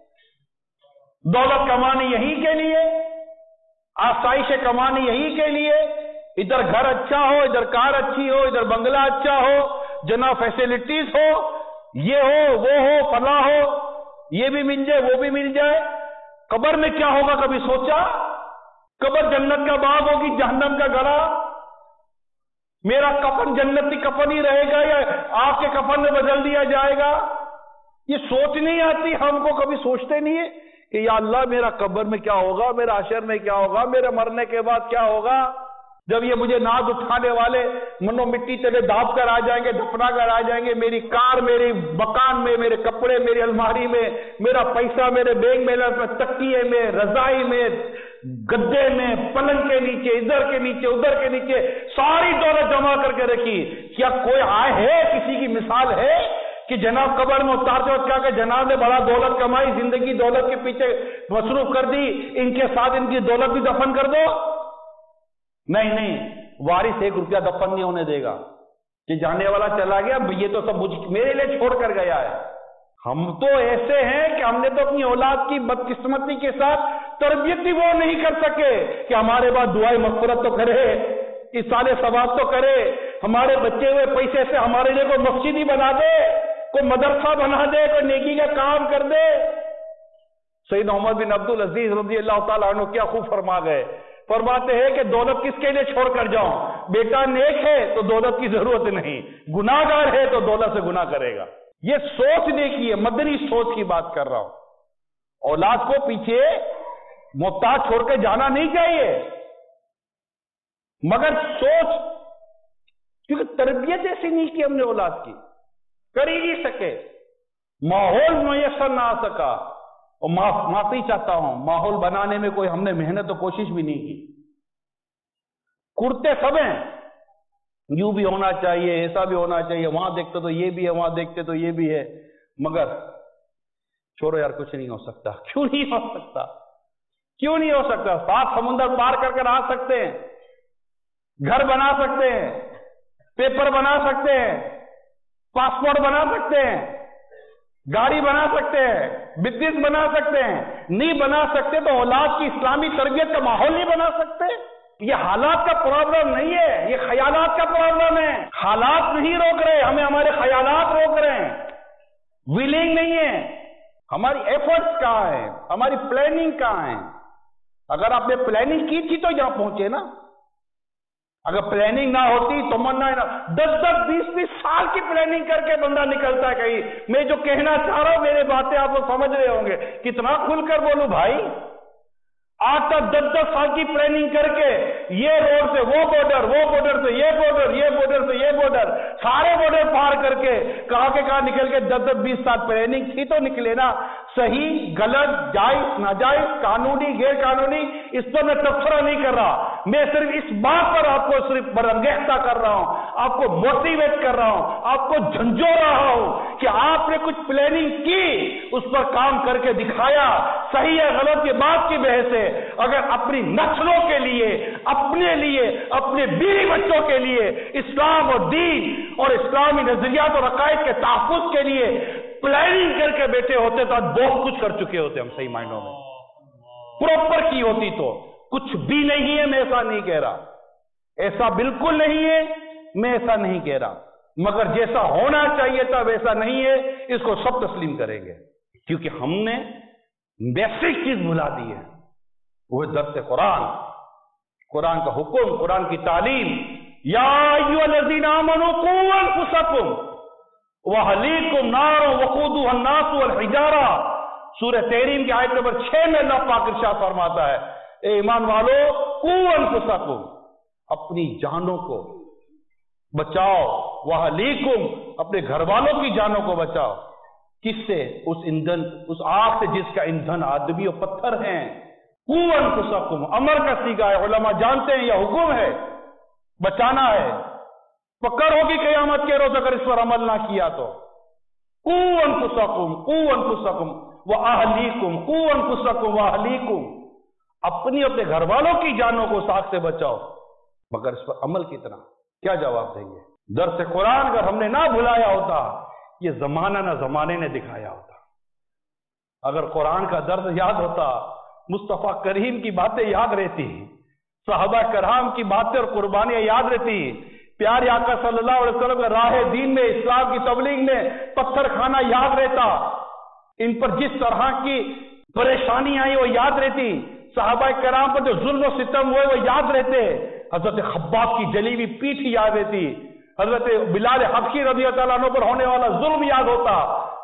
دولت کمانی یہی کے لیے، آسائشیں کمانی یہی کے لیے، ادھر گھر اچھا ہو، ادھر کار اچھی ہو، ادھر بنگلہ اچھا ہو، جنا فیسلٹیز ہو، یہ ہو وہ ہو فلاں ہو، یہ بھی مل جائے وہ بھی مل جائے۔ قبر میں کیا ہوگا کبھی سوچا؟ قبر جنت کا باغ ہوگی، جہنم کا گڑھا، میرا کفن جنتی کفن ہی رہے گا یا آپ کے کفن میں بدل دیا جائے گا؟ یہ سوچ نہیں آتی ہم کو، کبھی سوچتے نہیں ہے کہ یا اللہ میرا قبر میں کیا ہوگا، میرا حشر میں کیا ہوگا، میرے مرنے کے بعد کیا ہوگا؟ جب یہ مجھے ناز اٹھانے والے منو مٹی تلے داب کر آ جائیں گے، دفنا کر آ جائیں گے، میری کار، میری مکان میں، میرے کپڑے میری الماری میں، میرا پیسہ میرے بیگ میں، تکیے میں، رضائی میں، گدے میں، پلنگ کے نیچے، ادھر کے نیچے، ادھر کے نیچے ساری دولت جمع کر کے رکھی، کیا کوئی آئے ہے، کسی کی مثال ہے کہ جناب قبر میں اتارتے وقت کیا کہ جناب نے بڑا دولت کمائی، زندگی دولت کے پیچھے مصروف کر دی، ان کے ساتھ ان کی دولت بھی دفن کر دو؟ نہیں نہیں، وارث ایک روپیہ دفن نہیں ہونے دے گا کہ جانے والا چلا گیا، یہ تو سب مجھ میرے لیے چھوڑ کر گیا ہے۔ ہم تو ایسے ہیں کہ ہم نے تو اپنی اولاد کی بدقسمتی کے ساتھ تربیت ہی وہ نہیں کر سکے کہ ہمارے بعد دعائیں مغفرت تو کرے، اصالے ثواب تو کرے، ہمارے بچے ہوئے پیسے سے ہمارے لیے کوئی مسجد ہی بنا دے، کوئی مدرسہ بنا دے، کوئی نیکی کا کام کر دے۔ سیدنا عمر بن عبد العزیز رضی اللہ تعالیٰ عنہ کیا خوب فرما گئے، فرماتے ہیں کہ دولت کس کے لیے چھوڑ کر جاؤں؟ بیٹا نیک ہے تو دولت کی ضرورت نہیں، گناہ گار ہے تو دولت سے گناہ کرے گا۔ یہ سوچ نیکی ہے، مدنی سوچ کی بات کر رہا ہوں۔ اولاد کو پیچھے محتاج چھوڑ کے جانا نہیں چاہیے، مگر سوچ، کیونکہ تربیت ایسی نہیں کی ہم نے اولاد کی، کر ہی نہیں سکے، ماحول میسر نہ آ سکا، اور معافی چاہتا ہوں ماحول بنانے میں کوئی ہم نے محنت و کوشش بھی نہیں کی۔ کرتے سب ہیں، یوں بھی ہونا چاہیے، ایسا بھی ہونا چاہیے، وہاں دیکھتے تو یہ بھی ہے، وہاں دیکھتے تو یہ بھی ہے، مگر چھوڑو یار کچھ نہیں ہو سکتا۔ کیوں نہیں ہو سکتا؟ کیوں نہیں ہو سکتا؟ سات سمندر پار کر کر آ سکتے ہیں، گھر بنا سکتے ہیں، پیپر بنا سکتے ہیں، پاسپورٹ بنا سکتے ہیں، گاڑی بنا سکتے ہیں، بزنس بنا سکتے ہیں، نہیں بنا سکتے تو اولاد کی اسلامی تربیت کا ماحول نہیں بنا سکتے۔ یہ حالات کا پرابلم نہیں ہے، یہ خیالات کا پرابلم ہے۔ حالات نہیں روک رہے ہمیں، ہمارے خیالات روک رہے ہیں، ویلنگ نہیں ہے۔ ہماری ایفرٹس کہاں ہیں؟ ہماری پلاننگ کہاں ہے؟ اگر آپ نے پلاننگ کی تھی تو یہاں پہنچے نا، اگر پلاننگ نہ ہوتی تو مننا نہ، دس دس بیس بیس سال کی پلاننگ کر کے بندہ نکلتا ہے کہیں۔ میں جو کہنا چاہ رہا ہوں میرے باتیں آپ لوگ سمجھ رہے ہوں گے، کتنا کھل کر بولوں بھائی۔ آج تک دس دس سال کی پلاننگ کر کے یہ روڈ سے وہ بارڈر، وہ بارڈر سے یہ بارڈر، یہ بارڈر سے یہ بارڈر، سارے بارڈر پار کر کے کہاں کے کہاں نکل کے دس دس بیس سال پلاننگ تھی تو نکلے نا۔ صحیح، غلط، جائز، ناجائز، قانونی، غیر قانونی، اس پر میں تبصرہ نہیں کر رہا، میں صرف اس بات پر آپ کو صرف برانگیختہ کر رہا ہوں، آپ کو موٹیویٹ کر رہا ہوں، آپ کو جھنجھو رہا ہوں کہ آپ نے کچھ پلاننگ کی، اس پر کام کر کے دکھایا، صحیح ہے غلط کے بعد کی بحث ہے۔ اگر اپنی نسلوں کے لیے، اپنے لیے، اپنے بیوی بچوں کے لیے اسلام اور دین اور اسلامی نظریات اور عقائد کے تحفظ کے لیے پلاننگ کر کے بیٹھے ہوتے تو آج بہت کچھ کر چکے ہوتے ہم، صحیح معنوں میں پراپر کی ہوتی تو۔ کچھ بھی نہیں ہے، میں ایسا نہیں کہہ رہا، ایسا بالکل نہیں ہے، میں ایسا نہیں کہہ رہا، مگر جیسا ہونا چاہیے تھا ویسا نہیں ہے، اس کو سب تسلیم کریں گے، کیونکہ ہم نے بیسک چیز بھلا دی ہے، وہ درس قرآن، قرآن کا حکم، قرآن کی تعلیم۔ یا ایھا الذین آمنوا قوا انفسکم واہلیکم نارا وقودھا الناس والحجارہ، سورہ تحریم کی آیت نمبر چھ میں اللہ پاک ارشاد فرماتا ہے، اے ایمان والو قوا انفسکم، اپنی جانوں کو بچاؤ، واہلیکم، اپنے گھر والوں کی جانوں کو بچاؤ۔ کس سے؟ اس ایندھن، اس آگ سے جس کا ایندھن آدمی اور پتھر ہیں۔ قوا انفسکم امر کا صیغہ ہے، علماء جانتے ہیں یہ حکم ہے، بچانا ہے، پکڑ ہوگی قیامت کے روز اگر اس پر عمل نہ کیا تو۔ قوا انفسکم قوا انفسکم واہلیکم، قوا انفسکم واہلیکم، اپنی اپنے گھر والوں کی جانوں کو آگ سے بچاؤ، مگر اس پر عمل کتنا؟ کیا جواب دیں گے؟ درس قرآن اگر ہم نے نہ بھلایا ہوتا، یہ زمانہ نہ زمانے نے دکھایا ہوتا۔ اگر قرآن کا درس یاد ہوتا، مصطفیٰ کریم کی باتیں یاد رہتی، صحابہ کرام کی باتیں اور قربانیاں یاد رہتی، پیارے آقا صلی اللہ علیہ وسلم کا راہ دین میں، اسلام کی تبلیغ میں پتھر کھانا یاد رہتا، ان پر جس طرح کی پریشانی آئی وہ یاد رہتی، صحابہ کرام پر جو ظلم و ستم ہوئے وہ یاد رہتے، حضرت خباب کی جلی ہوئی پیٹھ یاد رہتی، حضرت بلال حبشی رضی اللہ عنہ پر ہونے والا ظلم یاد ہوتا،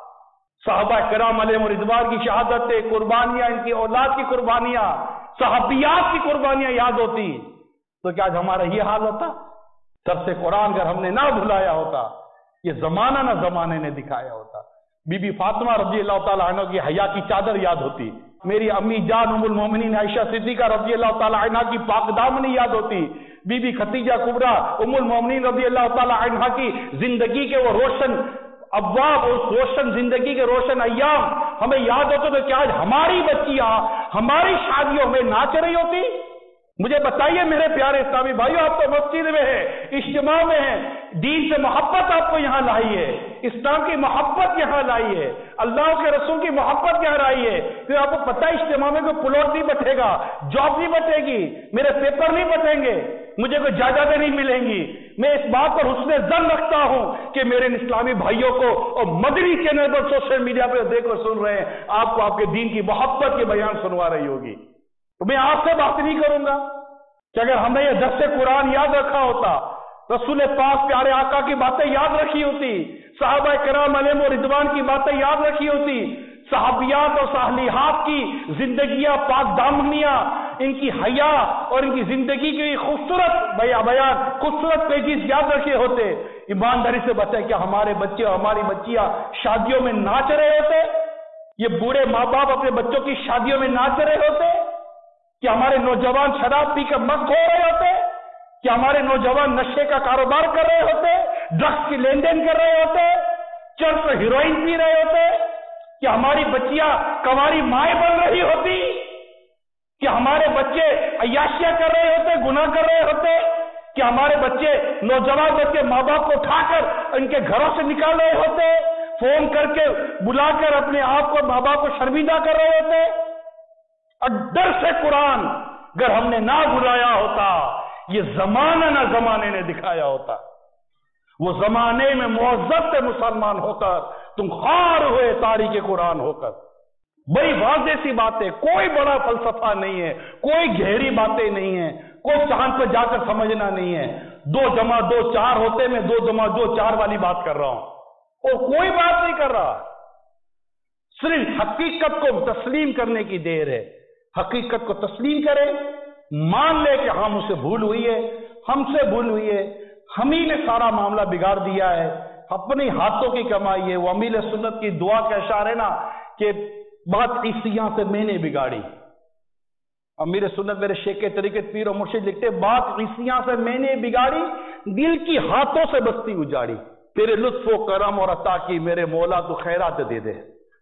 صحابہ کرام علیہ رضوان کی شہادتیں، قربانیاں، ان کی اولاد کی قربانیاں، صحابیات کی قربانیاں یاد ہوتی، تو کیا آج ہمارا یہ حال ہوتا؟ درس قرآن اگر ہم نے نہ بھلایا ہوتا، یہ زمانہ نہ زمانے نے دکھایا ہوتا۔ بی بی فاطمہ رضی اللہ تعالیٰ عنہ کی حیا کی چادر یاد ہوتی، میری امی جان ام المومنین عائشہ صدیقہ رضی اللہ تعالیٰ عنہ کی پاک دامنی یاد ہوتی، بی بی خدیجہ کبریٰ ام المومنین رضی اللہ تعالیٰ عنہ کی زندگی کے وہ روشن ابواب، اس روشن زندگی کے روشن ایام ہمیں یاد ہوتے، تو کیا آج ہماری بچیاں ہماری شادیوں میں ناچ رہی ہوتی؟ مجھے بتائیے میرے پیارے اسلامی بھائیو، آپ تو مسجد میں ہیں، اجتماع میں ہیں، دین سے محبت آپ کو یہاں لائی ہے، اسلام کی محبت یہاں لائی ہے، اللہ کے رسول کی محبت یہاں لائی ہے، پھر آپ کو پتہ ہے اجتماع میں کوئی پلاٹ نہیں بٹے گا، جاب نہیں بٹے گی، میرے پیپر نہیں بٹیں گے، مجھے کوئی جائیدادیں نہیں ملیں گی۔ میں اس بات پر حسن ظن رکھتا ہوں کہ میرے اسلامی بھائیوں کو اور مدنی چینل پر سوشل میڈیا پہ دیکھو سن رہے ہیں، آپ کو آپ کے دین کی محبت کے بیان سنوا رہی ہوگی۔ تو میں آپ سے بات نہیں کروں گا کہ اگر ہم نے یہ درس قرآن یاد رکھا ہوتا، رسول پاک پیارے آقا کی باتیں یاد رکھی ہوتی، صحابہ کرام علیہ رضوان کی باتیں یاد رکھی ہوتی، صحابیات اور صالحات کی زندگیاں پاک دامنیاں، ان کی حیا اور ان کی زندگی کی خوبصورت بیان، خوبصورت پیجز یاد رکھے ہوتے، ایمانداری سے بتائیں کیا ہمارے بچے اور ہماری بچیاں شادیوں میں ناچ رہے ہوتے؟ یہ بوڑھے ماں باپ اپنے بچوں کی شادیوں میں ناچ رہے ہوتے؟ کیا ہمارے نوجوان شراب پی کر مست ہو رہے ہوتے؟ کیا ہمارے نوجوان نشے کا کاروبار کر رہے ہوتے؟ ڈرگس کی لین دین کر رہے ہوتے؟ چرس اور ہیروئن پی رہے ہوتے؟ کیا ہماری بچیاں کنواری مائیں بن رہی ہوتی؟ کیا ہمارے بچے عیاشیاں کر رہے ہوتے، گناہ کر رہے ہوتے؟ کیا ہمارے بچے نوجوان بچے ماں باپ کو اٹھا کر ان کے گھروں سے نکال رہے ہوتے، فون کر کے بلا کر اپنے آپ کو ماں باپ کو شرمندہ کر رہے ہوتے؟ اور درس قرآن اگر ہم نے نہ بلایا ہوتا، یہ زمانہ نہ زمانے نے دکھایا ہوتا، وہ زمانے میں معزز سے مسلمان ہو کر تم خوار ہوئے تاریخ قرآن ہو کر۔ بڑی واضح سی باتیں، کوئی بڑا فلسفہ نہیں ہے، کوئی گہری باتیں نہیں ہیں، کوئی چاند پہ جا کر سمجھنا نہیں ہے۔ دو جمع دو چار ہوتے، میں دو جمع دو چار والی بات کر رہا ہوں اور کوئی بات نہیں کر رہا، صرف حقیقت کو تسلیم کرنے کی دیر ہے۔ حقیقت کو تسلیم کرے، مان لے کہ ہم اسے بھول ہوئی ہے، ہم سے بھول ہوئی ہے، ہم ہی نے سارا معاملہ بگاڑ دیا ہے، اپنی ہاتھوں کی کمائی ہے۔ وہ امیل سنت کی دعا کا اشارہ ہے نا کہ بات عیسیاں سے میں نے بگاڑی۔ امیر سنت میرے شیخ طریقے پیر و مرشد لکھتے، بات عیسیاں سے میں نے بگاڑی، دل کی ہاتھوں سے بستی اجاڑی، تیرے لطف و کرم اور عطا کی میرے مولا تو خیرات دے دے۔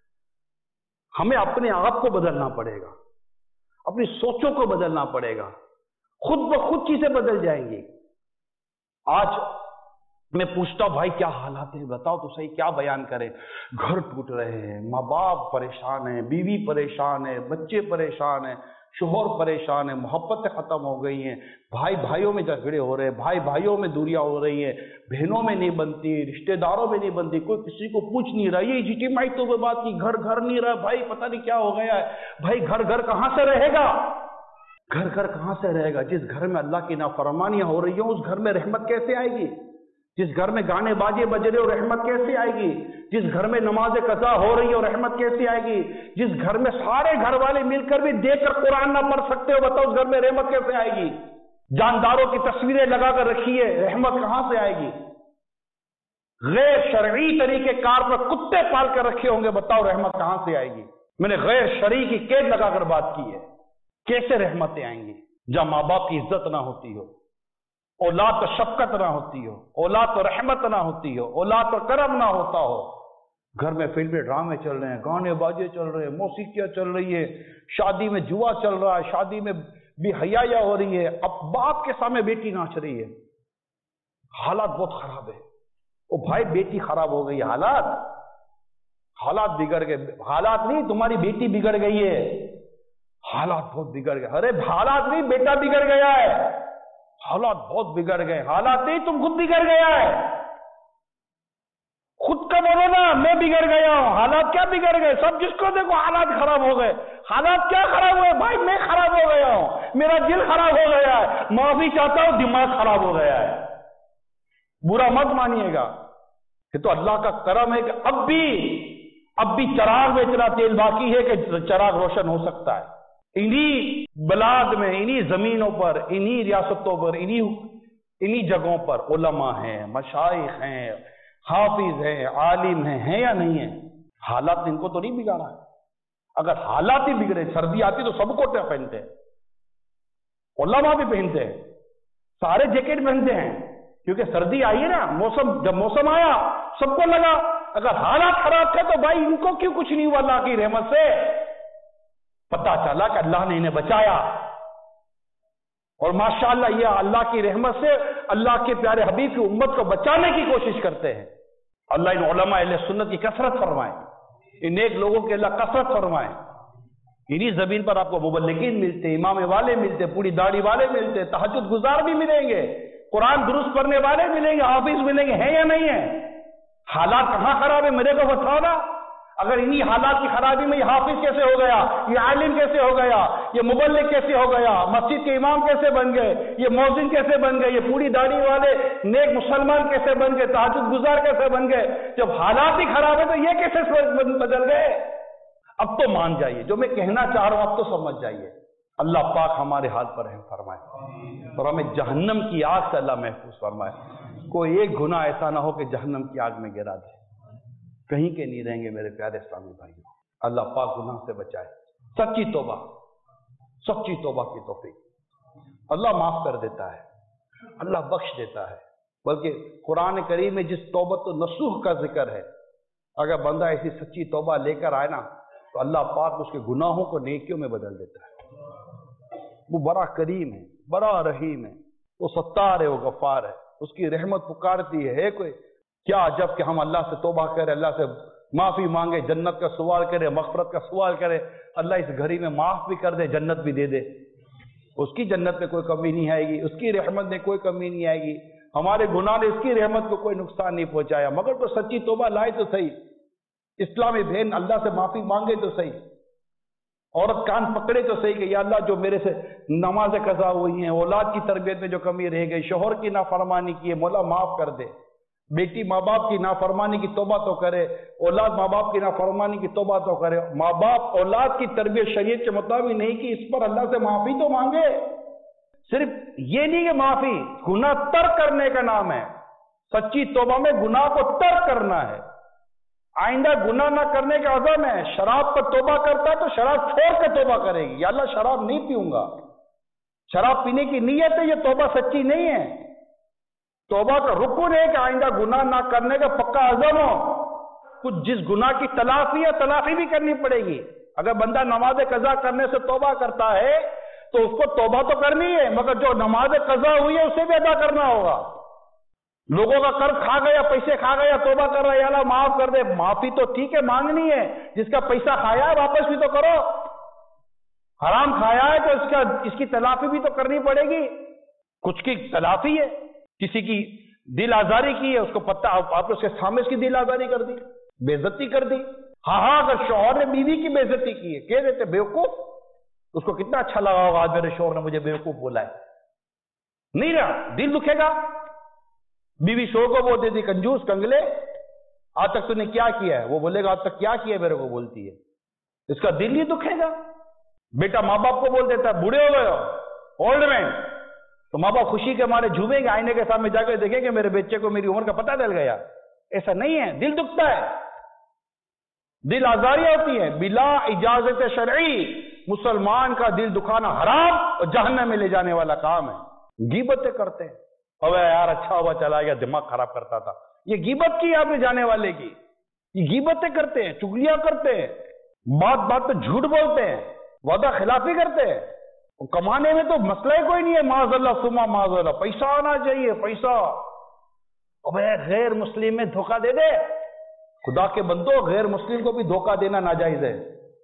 ہمیں اپنے آپ کو بدلنا پڑے گا، اپنی سوچوں کو بدلنا پڑے گا، خود بخود چیزیں بدل جائیں گی۔ آج میں پوچھتا ہوں بھائی کیا حالات ہیں، بتاؤ تو صحیح، کیا بیان کریں؟ گھر ٹوٹ رہے ہیں، ماں باپ پریشان ہیں، بیوی پریشان ہے، بچے پریشان ہیں، شوہر پریشان ہے، محبتیں ختم ہو گئی ہیں، بھائی بھائیوں میں جھگڑے ہو رہے ہیں، بھائی بھائیوں میں دوریاں ہو رہی ہیں، بہنوں میں نہیں بنتی، رشتہ داروں میں نہیں بنتی، کوئی کسی کو پوچھ نہیں رہا۔ یہ اجتماعی تو وہ بات کی گھر گھر نہیں رہا، بھائی پتہ نہیں کیا ہو گیا ہے۔ بھائی گھر گھر کہاں سے رہے گا؟ گھر گھر کہاں سے رہے گا؟ جس گھر میں اللہ کی نافرمانیاں ہو رہی ہیں اس گھر میں رحمت کیسے آئے گی؟ جس گھر میں گانے باجے بج رہے ہو رحمت کیسے آئے گی؟ جس گھر میں نماز قضا ہو رہی ہو رحمت کیسے آئے گی؟ جس گھر میں سارے گھر والے مل کر بھی دیکھ کر قرآن نہ پڑھ سکتے ہو، بتاؤ اس گھر میں رحمت کیسے آئے گی؟ جانداروں کی تصویریں لگا کر رکھی ہے، رحمت کہاں سے آئے گی؟ غیر شرعی طریقے کار پر کتے پال کر رکھے ہوں گے، بتاؤ رحمت کہاں سے آئے گی؟ میں نے غیر شرعی کی قید لگا کر بات کی ہے، کیسے رحمتیں آئیں گی؟ جہاں ماں باپ کی عزت نہ ہوتی ہو، اولاد تو شفقت نہ ہوتی ہو، اولاد تو رحمت نہ ہوتی ہو، اولاد تو کرم نہ ہوتا ہو، گھر میں فلمیں ڈرامے چل رہے ہیں، گانے باجے چل رہے ہیں، موسیقیاں چل رہی ہے، شادی میں جوا چل رہا ہے، شادی میں بے حیائی ہو رہی ہے، اب باپ کے سامنے بیٹی ناچ رہی ہے، حالات بہت خراب ہے۔ او بھائی بیٹی خراب ہو گئی، حالات حالات بگڑ گئے، حالات نہیں تمہاری بیٹی بگڑ گئی ہے، حالات بہت بگڑ گئے۔ ارے حالات نہیں بیٹا بگڑ گیا ہے، حالات بہت بگڑ گئے، حالات نہیں تم خود بگڑ گیا ہے۔ خود کا بولو نا میں بگڑ گیا ہوں، حالات کیا بگڑ گئے؟ سب جس کو دیکھو حالات خراب ہو گئے، حالات کیا خراب ہوئے بھائی؟ میں خراب ہو گیا ہوں، میرا دل خراب ہو گیا ہے، معافی چاہتا ہوں، دماغ خراب ہو گیا ہے. برا مت مانیے گا. یہ تو اللہ کا کرم ہے کہ اب بھی اب بھی چراغ میں اتنا تیل باقی ہے کہ چراغ روشن ہو سکتا ہے. انہی بلاد میں، انہی زمینوں پر، انہی ریاستوں پر، انہی انہی جگہوں پر علماء ہیں، مشائخ ہیں، حافظ ہیں، عالم ہیں، ہیں یا نہیں ہیں؟ حالات ان کو تو نہیں بگاڑا ہے. اگر حالات ہی بگڑے، سردی آتی تو سب کوٹے پہنتے ہیں، علماء بھی پہنتے ہیں، سارے جیکٹ پہنتے ہیں، کیونکہ سردی آئی ہے نا. موسم جب موسم آیا سب کو لگا. اگر حالات خراب تھے تو بھائی ان کو کیوں کچھ نہیں ہوا؟ اللہ کی رحمت سے پتا چلا کہ اللہ نے انہیں بچایا. اور ماشاءاللہ یہ اللہ کی رحمت سے اللہ کے پیارے حبیب کی امت کو بچانے کی کوشش کرتے ہیں. اللہ ان علماء اہل سنت کی کثرت فرمائے، ان نیک لوگوں کے اللہ کثرت فرمائے. انہی زمین پر آپ کو مبلغین ملتے، امام والے ملتے، پوری داڑھی والے ملتے، تہجد گزار بھی ملیں گے، قرآن درست پڑھنے والے ملیں گے، حافظ ملیں گے. ہیں یا نہیں ہیں؟ حالات کہاں خراب ہے میرے کو بتاؤ نا. اگر انہی حالات کی خرابی میں یہ حافظ کیسے ہو گیا، یہ عالم کیسے ہو گیا، یہ مبلغ کیسے ہو گیا، مسجد کے امام کیسے بن گئے، یہ مؤذن کیسے بن گئے، یہ پوری داڑھی والے نیک مسلمان کیسے بن گئے، تہجد گزار کیسے بن گئے؟ جب حالات ہی خراب ہے تو یہ کیسے بدل گئے؟ اب تو مان جائیے، جو میں کہنا چاہ رہا ہوں اب تو سمجھ جائیے. اللہ پاک ہمارے حال پر رحم فرمائے اور ہمیں جہنم کی آگ سے اللہ محفوظ فرمائے. کوئی ایک گناہ ایسا نہ ہو کہ جہنم کی آگ میں گرا دے. کہیں کے نہیں رہیں گے میرے پیارے اسلامی بھائیوں. اللہ پاک گناہ سے بچائے. سچی توبہ، سچی توبہ کی توفیق. اللہ معاف کر دیتا ہے، اللہ بخش دیتا ہے. بلکہ قرآن کریم میں جس توبۃ النصوح کا ذکر ہے، اگر بندہ ایسی سچی توبہ لے کر آئے نا تو اللہ پاک اس کے گناہوں کو نیکیوں میں بدل دیتا ہے. وہ بڑا کریم ہے، بڑا رحیم ہے، وہ ستار ہے، وہ غفار ہے. اس کی رحمت پکارتی ہے. ہے کوئی کیا عجب کہ ہم اللہ سے توبہ کریں، اللہ سے معافی مانگے، جنت کا سوال کرے، مغفرت کا سوال کرے. اللہ اس گھڑی میں معاف بھی کر دے، جنت بھی دے دے. اس کی جنت میں کوئی کمی نہیں آئے گی، اس کی رحمت میں کوئی کمی نہیں آئے گی. ہمارے گناہ نے اس کی رحمت کو کوئی نقصان نہیں پہنچایا. مگر تو سچی توبہ لائے تو صحیح، اسلامی بہن اللہ سے معافی مانگے تو صحیح، عورت کان پکڑے تو صحیح کہ یا اللہ جو میرے سے نماز قضا ہوئی ہیں، اولاد کی تربیت میں جو کمی رہ گئی، شوہر کی نافرمانی کی ہے، مولا معاف کر دے. بیٹی ماں باپ کی نافرمانی کی توبہ تو کرے، اولاد ماں باپ کی نافرمانی کی توبہ تو کرے. ماں باپ اولاد کی تربیت شریعت کے مطابق نہیں کی، اس پر اللہ سے معافی تو مانگے. صرف یہ نہیں کہ معافی، گناہ ترک کرنے کا نام ہے. سچی توبہ میں گناہ کو ترک کرنا ہے، آئندہ گناہ نہ کرنے کا عزم ہے. شراب پر توبہ کرتا ہے تو شراب چھوڑ کے توبہ کرے گی. یا اللہ شراب نہیں پیوں گا، شراب پینے کی نیت ہے، یہ توبہ سچی نہیں ہے. توبہ کا رکن ہے کہ آئندہ گناہ نہ کرنے کا پکا عزم ہو. کچھ جس گناہ کی تلافی ہے تلافی بھی کرنی پڑے گی. اگر بندہ نماز قضا کرنے سے توبہ کرتا ہے تو اس کو توبہ تو کرنی ہے، مگر جو نماز قضا ہوئی ہے اسے بھی ادا کرنا ہوگا. لوگوں کا قرض کھا گیا، پیسے کھا گیا، توبہ کر رہا ہے، یا اللہ معاف کر دے. معافی تو ٹھیک ہے مانگنی ہے، جس کا پیسہ کھایا ہے واپس بھی تو کرو. حرام کھایا ہے تو اس کا اس کی تلافی بھی تو کرنی پڑے گی. کچھ کی تلافی ہے، کسی کی دل آزاری کی ہے، اس کو پتہ آپ نے اس کے سامنے اس کی دل آزاری کر دی، بے عزتی کر دی. ہاں ہاں اگر شوہر نے بیوی کی بے عزتی کی ہے، کہہ دیتے بیوقوف، اس کو کتنا اچھا لگا ہوگا آج میرے شوہر نے مجھے بیوقوف بولا ہے. نہیں رہا، دل دکھے گا. بیوی شوہر کو بولتی تھی کنجوس کنگلے، آج تک تو نے کیا کیا ہے، وہ بولے گا آج تک کیا کیا ہے میرے کو بولتی ہے، اس کا دل ہی دکھے گا. بیٹا ماں باپ کو بول دیتا ہے بوڑھے ہو گئے ہو، اولڈ مین، تو ماں باپ خوشی کے مارے جھومیں گے، آئینے کے سامنے جا کے دیکھیں کہ میرے بچے کو میری عمر کا پتہ چل گیا. ایسا نہیں ہے، دل دکھتا ہے، دل آزاریاں ہوتی ہیں. بلا اجازت شرعی مسلمان کا دل دکھانا حرام اور جہنم میں لے جانے والا کام ہے. غیبتیں کرتے ہیں، اوے یار اچھا ہوا چلا گیا، دماغ خراب کرتا تھا، یہ غیبت کی آپ نے جانے والے کی. یہ غیبتیں کرتے ہیں، چغلیاں کرتے ہیں، بات بات پہ جھوٹ بولتے ہیں، وعدہ خلافی کرتے ہیں. کمانے میں تو مسئلہ ہی کوئی نہیں ہے، معاذ اللہ ثم معاذ اللہ، پیسہ آنا چاہیے، پیسہ. ابے غیر مسلم میں دھوکہ دے دے. خدا کے بندو، غیر مسلم کو بھی دھوکہ دینا ناجائز ہے.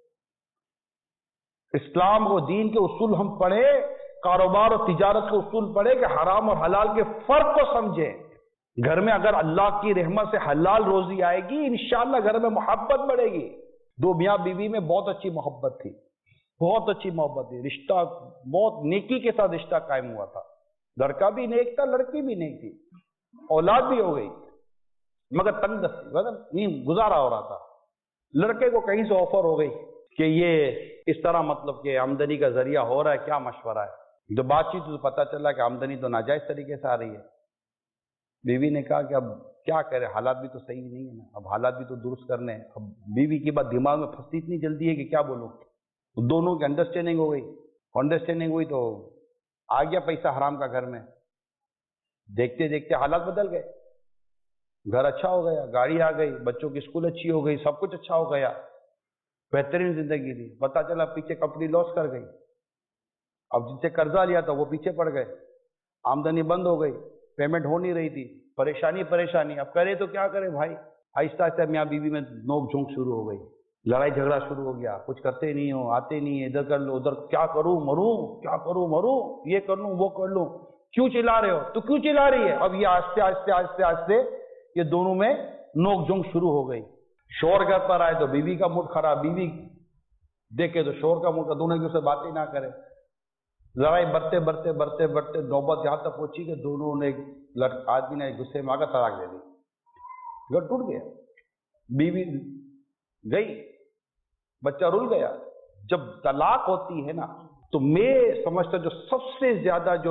اسلام و دین کے اصول ہم پڑھے، کاروبار اور تجارت کے اصول پڑھے کہ حرام اور حلال کے فرق کو سمجھیں. گھر میں اگر اللہ کی رحمت سے حلال روزی آئے گی، انشاءاللہ گھر میں محبت بڑھے گی. دو میاں بیوی میں بہت اچھی محبت تھی، بہت اچھی محبت تھی، رشتہ بہت نیکی کے ساتھ رشتہ قائم ہوا تھا، لڑکا بھی نیک تھا، لڑکی بھی نیک تھی، اولاد بھی ہو گئی، مگر تنگ دستی مطلب نہیں گزارا ہو رہا تھا۔ لڑکے کو کہیں سے آفر ہو گئی کہ یہ اس طرح مطلب کہ آمدنی کا ذریعہ ہو رہا ہے، کیا مشورہ ہے؟ جو بات چیت تو پتہ چلا کہ آمدنی تو ناجائز طریقے سے آ رہی ہے۔ بیوی نے کہا کہ اب کیا کرے، حالات بھی تو صحیح نہیں ہے نا، اب حالات بھی تو درست کرنے ہیں۔ اب بیوی کی بات دماغ میں پھنستی اتنی جلدی ہے کہ کیا بولوں، دونوں کی انڈرسٹینڈنگ ہو گئی، انڈرسٹینڈنگ ہوئی تو آ گیا پیسہ حرام کا گھر میں، دیکھتے دیکھتے حالات بدل گئے، گھر اچھا ہو گیا، گاڑی آ گئی، بچوں کی اسکول اچھی ہو گئی، سب کچھ اچھا ہو گیا، بہترین زندگی تھی۔ پتہ چلا پیچھے کمپنی لاس کر گئی، اب جن سے قرضہ لیا تھا وہ پیچھے پڑ گئے، آمدنی بند ہو گئی، پیمنٹ ہو نہیں رہی تھی، پریشانی پریشانی۔ اب کرے تو کیا کرے بھائی، آہستہ آہستہ میاں بیوی میں نوک جھونک شروع ہو گئی، لڑائی جھگڑا شروع ہو گیا، کچھ کرتے نہیں ہو، آتے نہیں ہے، ادھر کر لو ادھر، کیا کروں مروں، کیا کروں مروں، یہ کر لوں وہ کر لوں، کیوں چلا رہے ہو تو کیوں چلا رہی ہے؟ اب یہ آہستہ آہستہ آہستہ آہستہ یہ دونوں میں نوک جھونک شروع ہو گئی۔ شوہر گھر پر آئے تو بیوی کا موڈ خراب، بیوی دیکھے تو شوہر کا موڈ، دونوں کی اسے باتیں نہ کرے، لڑائی بڑھتے بڑھتے بڑھتے بڑھتے نوبت یہاں تک پہنچی کہ دونوں نے آدمی نے غصے میں آ کر طلاق دے دی، گھر ٹوٹ گیا، بیوی گئی، بچہ رول گیا۔ جب طلاق ہوتی ہے نا تو میں سمجھتا جو سب سے زیادہ جو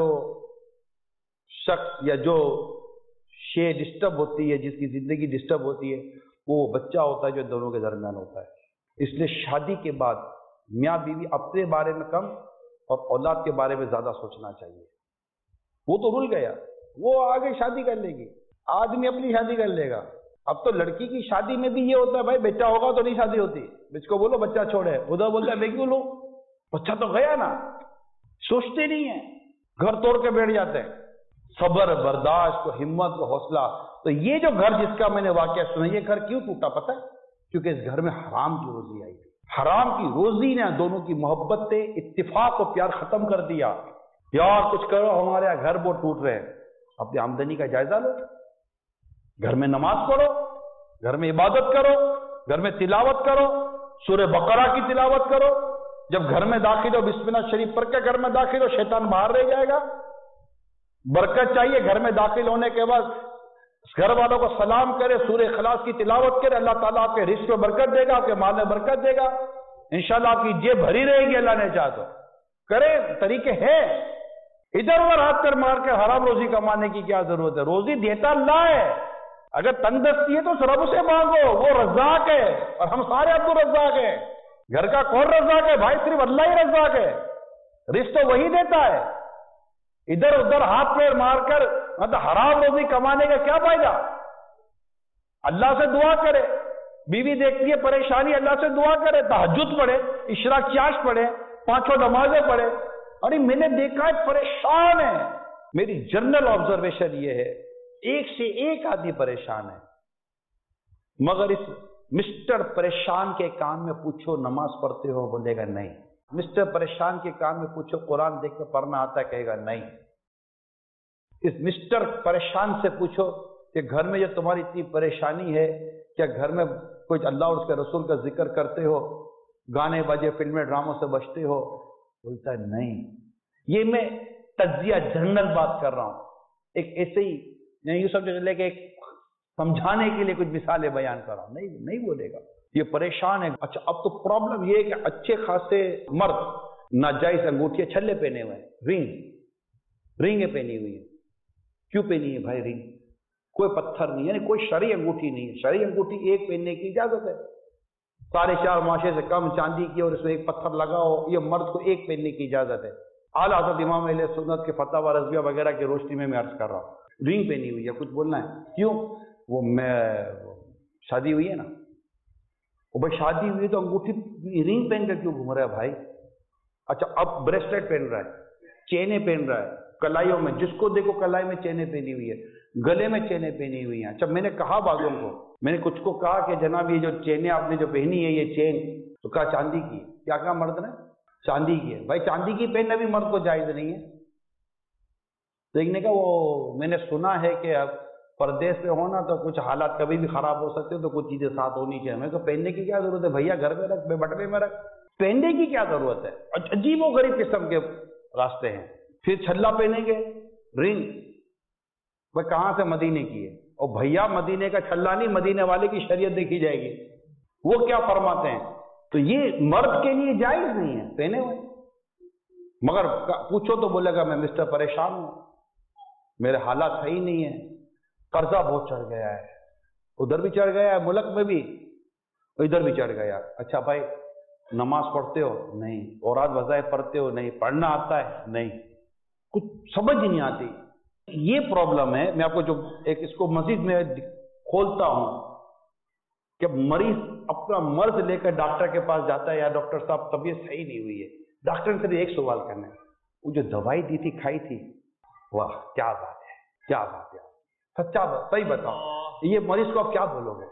شخص یا جو شے ڈسٹرب ہوتی ہے، جس کی زندگی ڈسٹرب ہوتی ہے، وہ بچہ ہوتا ہے جو دونوں کے درمیان ہوتا ہے۔ اس لیے شادی کے بعد میاں بیوی اپنے بارے میں کم اور اولاد کے بارے میں زیادہ سوچنا چاہیے۔ وہ تو رول گیا، وہ آگے شادی کر لے گی، آدمی اپنی شادی کر لے گا۔ اب تو لڑکی کی شادی میں بھی یہ ہوتا ہے بھائی بچہ ہوگا تو نہیں شادی ہوتی، اس کو بولو بچہ چھوڑے، ادھر بولتا ہے میں کیوں لوں، بچہ تو گیا نا، سوچتے نہیں ہیں، گھر توڑ کے بیٹھ جاتے ہیں۔ صبر، برداشت، ہمت، حوصلہ۔ تو یہ جو گھر جس کا میں نے واقعہ سنا، یہ گھر کیوں ٹوٹا پتہ ہے؟ کیونکہ اس گھر میں حرام کی روزی آئی تھی۔ حرام کی روزی نے دونوں کی محبت سے اتفاق و پیار ختم کر دیا۔ یار کچھ کرو، ہمارے یہاں گھر بہت ٹوٹ رہے ہیں، اپنی آمدنی کا جائزہ لو، گھر میں نماز پڑھو، گھر میں عبادت کرو، گھر میں تلاوت کرو، سورہ بقرہ کی تلاوت کرو۔ جب گھر میں داخل ہو بسم اللہ شریف پڑھ کے گھر میں داخل ہو، شیطان باہر رہ جائے گا۔ برکت چاہیے، گھر میں داخل ہونے کے بعد گھر والوں کو سلام کرے، سورہ اخلاص کی تلاوت کرے، اللہ تعالیٰ آپ کے رزق میں برکت دے گا، آپ کے مال میں برکت دے گا، انشاءاللہ آپ کی جیب بھری رہے گی، اللہ نے چاہا تو کرے۔ طریقے ہیں، ادھر ادھر ہاتھ کر مار کے حرام روزی کمانے کی کیا ضرورت ہے؟ روزی دیتا اللہ ہے، اگر تنگ دستی ہے تو رب سے مانگو، وہ رزاق ہے، اور ہم سارے عبد الرزاق ہیں۔ گھر کا کون رزاق ہے بھائی؟ صرف اللہ ہی رزاق ہے، رزق تو وہی دیتا ہے۔ ادھر ادھر ہاتھ پیر مار کر مطلب حرام روزی کمانے کا کیا فائدہ؟ اللہ سے دعا کرے، بیوی دیکھتی ہے پریشانی، اللہ سے دعا کرے، تہجد پڑھے، اشراق چاش پڑھے، پانچوں نمازیں پڑھے۔ ارے میں نے دیکھا ہے پریشان ہے، میری جنرل آبزرویشن یہ ہے، ایک سے ایک آدمی پریشان ہے، مگر اس مسٹر پریشان کے کان میں پوچھو نماز پڑھتے ہو، بولے گا نہیں۔ مسٹر پریشان کے کان میں پوچھو قرآن دیکھ کے پڑھنا آتا ہے، کہے گا نہیں۔ اس مسٹر پریشان سے پوچھو کہ گھر میں یہ تمہاری اتنی پریشانی ہے، کیا گھر میں کوئی اللہ اور اس کے رسول کا ذکر کرتے ہو، گانے بجے فلمیں ڈراموں سے بچتے ہو؟ بولتا ہے نہیں۔ یہ میں تجزیہ جنرل بات کر رہا ہوں، ایک ایسے ہی نہیں یوں سمجھ لے کہ ایک سمجھانے کے لیے کچھ مثالیں بیان کر رہا ہوں، نہیں نہیں بولے گا، یہ پریشان ہے۔ اچھا اب تو پرابلم یہ ہے کہ اچھے خاصے مرد ناجائز انگوٹھیاں چھلے پہنے ہوئے ہیں، رنگ رنگیں پہنی ہوئی ہیں۔ کیوں پہنی ہے بھائی رنگ؟ کوئی پتھر نہیں، یعنی کوئی شرعی انگوٹھی نہیں ہے، شرعی انگوٹھی ایک پہننے کی اجازت ہے، ساڑھے چار معاشرے سے کم چاندی کی اور اس میں ایک پتھر لگا ہو، یہ مرد کو ایک پہننے کی اجازت ہے۔ اعلیٰ حضرت امام اہل سنت کے فتاوی رضویہ وغیرہ کی روشنی میں میں عرض کر رہا ہوں، رنگ پہنی ہوئی ہے، کچھ بولنا ہے؟ کیوں؟ وہ میں شادی ہوئی ہے نا، وہ بھائی شادی ہوئی تو انگوٹھی رنگ پہن کر کیوں گھوم رہا ہے بھائی؟ اچھا اب بریسلیٹ پہن رہا ہے، چینیں پہن رہا ہے، کلائیوں میں جس کو دیکھو کلائی میں چینیں پہنی ہوئی ہے، گلے میں چینیں پہنی ہوئی ہیں۔ اچھا میں نے کہا بعضوں کو، میں نے کچھ کو کہا کہ جناب یہ جو چینیں آپ نے جو پہنی ہے یہ چین، تو کہا چاندی کی، کیا کہا مرد نے؟ چاندی کی ہے۔ بھائی چاندی کی پہننا بھی مرد کو جائز نہیں ہے۔ دیکھنے کا وہ میں نے سنا ہے کہ اب پردیس پہ ہونا تو کچھ حالات کبھی بھی خراب ہو سکتے ہیں، تو کچھ چیزیں ساتھ ہونی چاہیے۔ میں تو پہننے کی کیا ضرورت ہے بھیا، گھر میں رکھ، بے بٹوے میں رکھ، پہننے کی کیا ضرورت ہے؟ عجیب و غریب قسم کے راستے ہیں. پھر چھلا پہنیں گے، رنگ، وہ کہاں سے؟ مدینے کی ہے. اور بھیا مدینے کا چھلا نہیں، مدینے والے کی شریعت دیکھی جائے گی، وہ کیا فرماتے ہیں. تو یہ مرد کے لیے جائز نہیں ہے پہنے ہوئے. مگر پوچھو تو بولے گا میں مسٹر پریشان ہوں، میرے حالات صحیح نہیں ہے، قرضہ بہت چڑھ گیا ہے، ادھر بھی چڑھ گیا ہے ملک میں بھی، ادھر بھی چڑھ گیا. اچھا بھائی نماز پڑھتے ہو؟ نہیں. اوراد وظائف پڑھتے ہو؟ نہیں. پڑھنا آتا ہے؟ نہیں. کچھ سمجھ ہی نہیں آتی. یہ پرابلم ہے. میں آپ کو جو ایک اس کو مزید میں کھولتا ہوں کہ مریض اپنا مرض لے کر ڈاکٹر کے پاس جاتا ہے، یا ڈاکٹر صاحب طبیعت صحیح نہیں ہوئی ہے. ڈاکٹر سے ایک سوال کرنا ہے، وہ جو دوائی دی تھی کھائی تھی؟ واہ کیا بات ہے، کیا بات ہے، سچا بات صحیح بتاؤ. یہ مریض کو آپ کیا بولو گے؟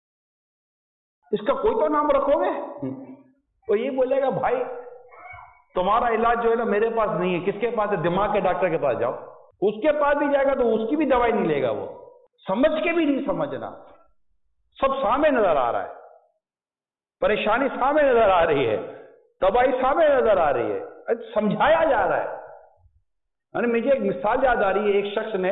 اس کا کوئی تو نام رکھو گے؟ وہ یہ بولے گا بھائی تمہارا علاج جو ہے نا میرے پاس نہیں ہے. کس کے پاس ہے؟ دماغ کے ڈاکٹر کے پاس جاؤ. اس کے پاس بھی جائے گا تو اس کی بھی دوائی نہیں لے گا. وہ سمجھ کے بھی نہیں سمجھنا. سب سامنے نظر آ رہا ہے، پریشانی سامنے نظر آ رہی ہے، تباہی سامنے نظر آ رہی ہے، سمجھایا جا رہا ہے. یعنی مجھے ایک مثال یاد آ رہی ہے. ایک شخص نے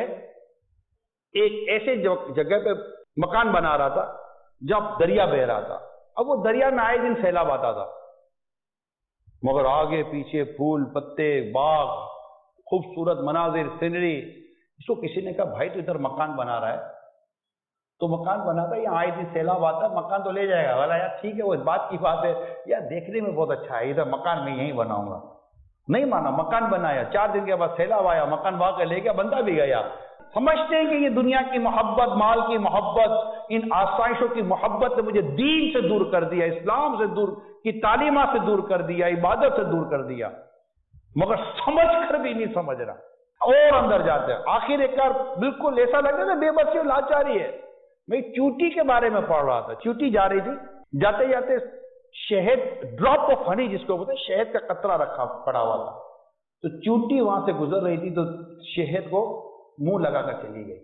ایک ایسے جگہ پہ مکان بنا رہا تھا جب دریا بہ رہا تھا. اب وہ دریا میں آئے دن سیلاب آتا تھا، مگر آگے پیچھے پھول پتے، باغ، خوبصورت مناظر، سینری. اس کو کسی نے کہا بھائی تو ادھر مکان بنا رہا ہے، تو مکان بناتا ہے، یہاں آئے دن سیلاب آتا ہے، مکان تو لے جائے گا. بولا یار ٹھیک ہے، وہ بات کی بات ہے یار، دیکھنے میں بہت اچھا ہے، ادھر مکان میں یہیں بناؤں گا. نہیں مانا، مکان بنایا. چار دن کے بعد سیلاب آیا، مکان بھاگ کے لے گیا، بندہ بھی گیا. سمجھتے ہیں کہ یہ دنیا کی محبت، مال کی محبت، ان آسائشوں کی محبت نے مجھے دین سے دور کر دیا، اسلام سے دور کی تعلیمات سے دور کر دیا، عبادت سے دور کر دیا. مگر سمجھ کر بھی نہیں سمجھ رہا، اور اندر جاتے ہیں. آخر ایک بار بالکل ایسا لگتا ہے بے بسی اور لاچاری ہے. میں چیونٹی کے بارے میں پڑھ رہا تھا. چیونٹی جا رہی تھی، جاتے جاتے شہد، ڈراپ آف ہنی جس کو بولتے ہیں، شہد کا قطرہ رکھا پڑا ہوا تھا. تو چیونٹی وہاں سے گزر رہی تھی تو شہد کو منہ لگا کر چلی گئی.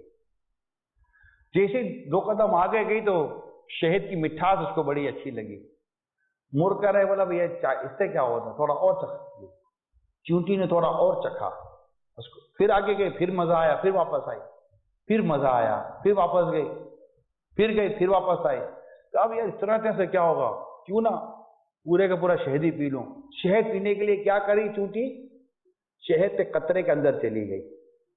جیسے دو قدم آگے گئی تو شہد کی مٹھاس اس کو بڑی اچھی لگی. مڑ کر رہے، بولا بھیا اس سے کیا ہوتا، تھوڑا اور چکھا. چیونٹی نے تھوڑا اور چکھا اس کو. پھر آگے گئے، پھر مزہ آیا، پھر واپس آئی. پھر مزہ آیا، پھر واپس گئی، پھر گئی، پھر واپس آئی. تو اب یار اس طرح سے کیا ہوگا، کیوں نہ پورے کا پورا شہد ہی پی لوں. شہد پینے کے لیے کیا کری چیونٹی؟ شہد کے قطرے کے اندر چلی گئی.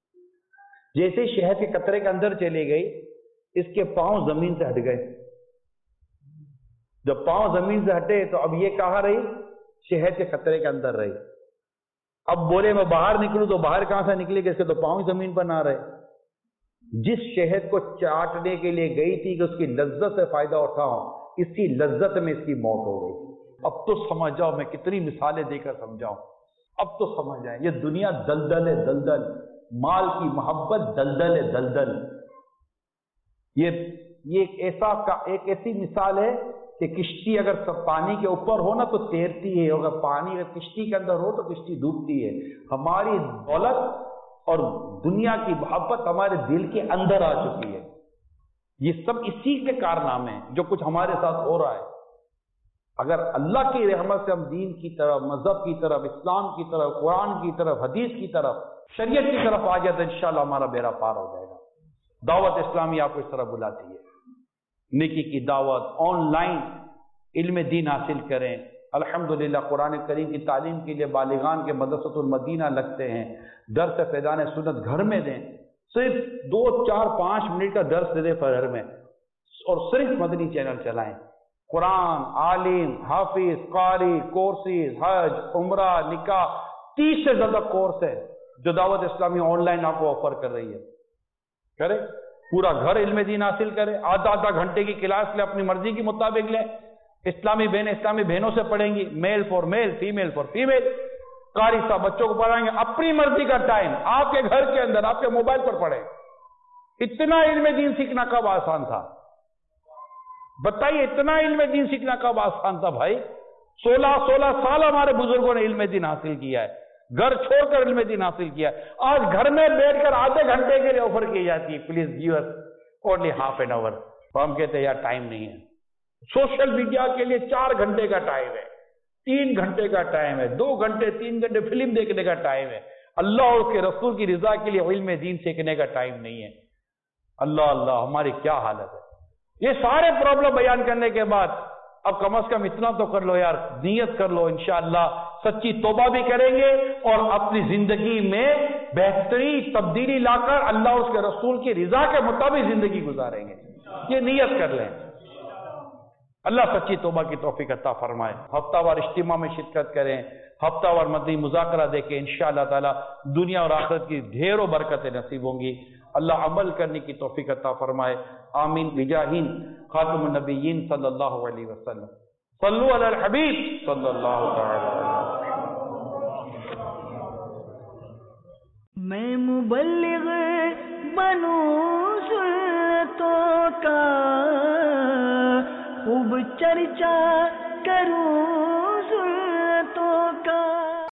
جیسے شہد کے قطرے کے اندر چلی گئی، اس کے پاؤں زمین سے ہٹ گئے. جب پاؤں زمین سے ہٹے تو اب یہ کہاں رہی؟ شہد کے قطرے کے اندر رہی. اب بولے میں باہر نکلوں تو باہر کہاں سے نکلے گا، اس کے تو پاؤں زمین پر نہ رہے. جس شہد کو چاٹنے کے لیے گئی تھی کہ اس کی لذت سے فائدہ اٹھاؤں، اسی لذت میں اس کی موت ہو گئی. اب تو سمجھ جاؤ، میں کتنی مثالیں دے کر سمجھاؤں. اب تو سمجھ جائیں، یہ دنیا دلدل ہے، دلدل. مال کی محبت دلدل ہے، دلدل. یہ یہ ایک ایسا ایک ایسی مثال ہے کہ کشتی اگر پانی کے اوپر ہو نا تو تیرتی ہے، اگر پانی اگر کشتی کے اندر ہو تو کشتی ڈوبتی ہے. ہماری دولت اور دنیا کی محبت ہمارے دل کے اندر آ چکی ہے. یہ سب اسی کے کارنامے ہیں جو کچھ ہمارے ساتھ ہو رہا ہے. اگر اللہ کی رحمت سے ہم دین کی طرف، مذہب کی طرف، اسلام کی طرف، قرآن کی طرف، حدیث کی طرف، شریعت کی طرف آ جائے تو انشاءاللہ ہمارا بیڑا پار ہو جائے گا. دعوت اسلامی آپ کو اس طرح بلاتی ہے، نیکی کی دعوت. آن لائن علم دین حاصل کریں. الحمدللہ قرآن کریم کی تعلیم کے لیے بالغان کے مدرسۃ المدینہ لگتے ہیں. درس فیضان سنت گھر میں دیں، صرف دو چار پانچ منٹ کا درس دے دیں فجر میں، اور صرف مدنی چینل چلائیں. قرآن، عالم، حافظ، قاری، کورسز، حج، عمرہ، نکاح، تیس سے زیادہ کورس ہے جو دعوت اسلامی آن لائن آپ کو آفر کر رہی ہے. کرے پورا گھر علم دین حاصل کرے. آدھا آدھا گھنٹے کی کلاس لے، اپنی مرضی کے مطابق لیں. اسلامی بہنیں اسلامی بہنوں سے پڑھیں گی، male for male, female for female. قاری صاحب بچوں کو پڑھائیں گے اپنی مرضی کا ٹائم، آپ کے گھر کے اندر، آپ کے موبائل پر پڑھیں. اتنا علم دین سیکھنا کب آسان تھا؟ بتائیے، اتنا علم دین سیکھنا کب آسان تھا بھائی؟ سولہ سولہ سال ہمارے بزرگوں نے علم دین حاصل کیا ہے، گھر چھوڑ کر علم دین حاصل کیا ہے. آج گھر میں بیٹھ کر آدھے گھنٹے کے لیے آفر کی جاتی ہے، please give us only half an hour. تو ہم کہتے ہیں یار ٹائم نہیں ہے. سوشل میڈیا کے لیے چار گھنٹے کا ٹائم ہے. تین گھنٹے کا ٹائم ہے، دو گھنٹے تین گھنٹے فلم دیکھنے کا ٹائم ہے، اللہ اور اس کے رسول کی رضا کے لیے علم دین سیکھنے کا ٹائم نہیں ہے۔ اللہ اللہ ہماری کیا حالت ہے۔ یہ سارے پرابلم بیان کرنے کے بعد اب کم از کم اتنا تو کر لو یار، نیت کر لو انشاءاللہ سچی توبہ بھی کریں گے اور اپنی زندگی میں بہترین تبدیلی لا کر اللہ اور اس کے رسول کی رضا کے مطابق زندگی گزاریں گے۔ یہ نیت کر لیں، اللہ سچی توبہ کی توفیق عطا فرمائے۔ ہفتہ وار اجتماع میں شرکت کریں، ہفتہ وار مدنی مذاکرہ دیکھیں، انشاءاللہ تعالی دنیا اور آخرت کی ڈھیروں برکتیں نصیب ہوں گی۔ اللہ عمل کرنے کی توفیق عطا فرمائے، آمین بجاہین خاتم النبیین صلی اللہ علیہ وسلم۔ صلو علی الحبیب صلی اللہ تعالی علیہ وسلم۔ میں مبلغ بنوں سنتوں کا خوب چرچا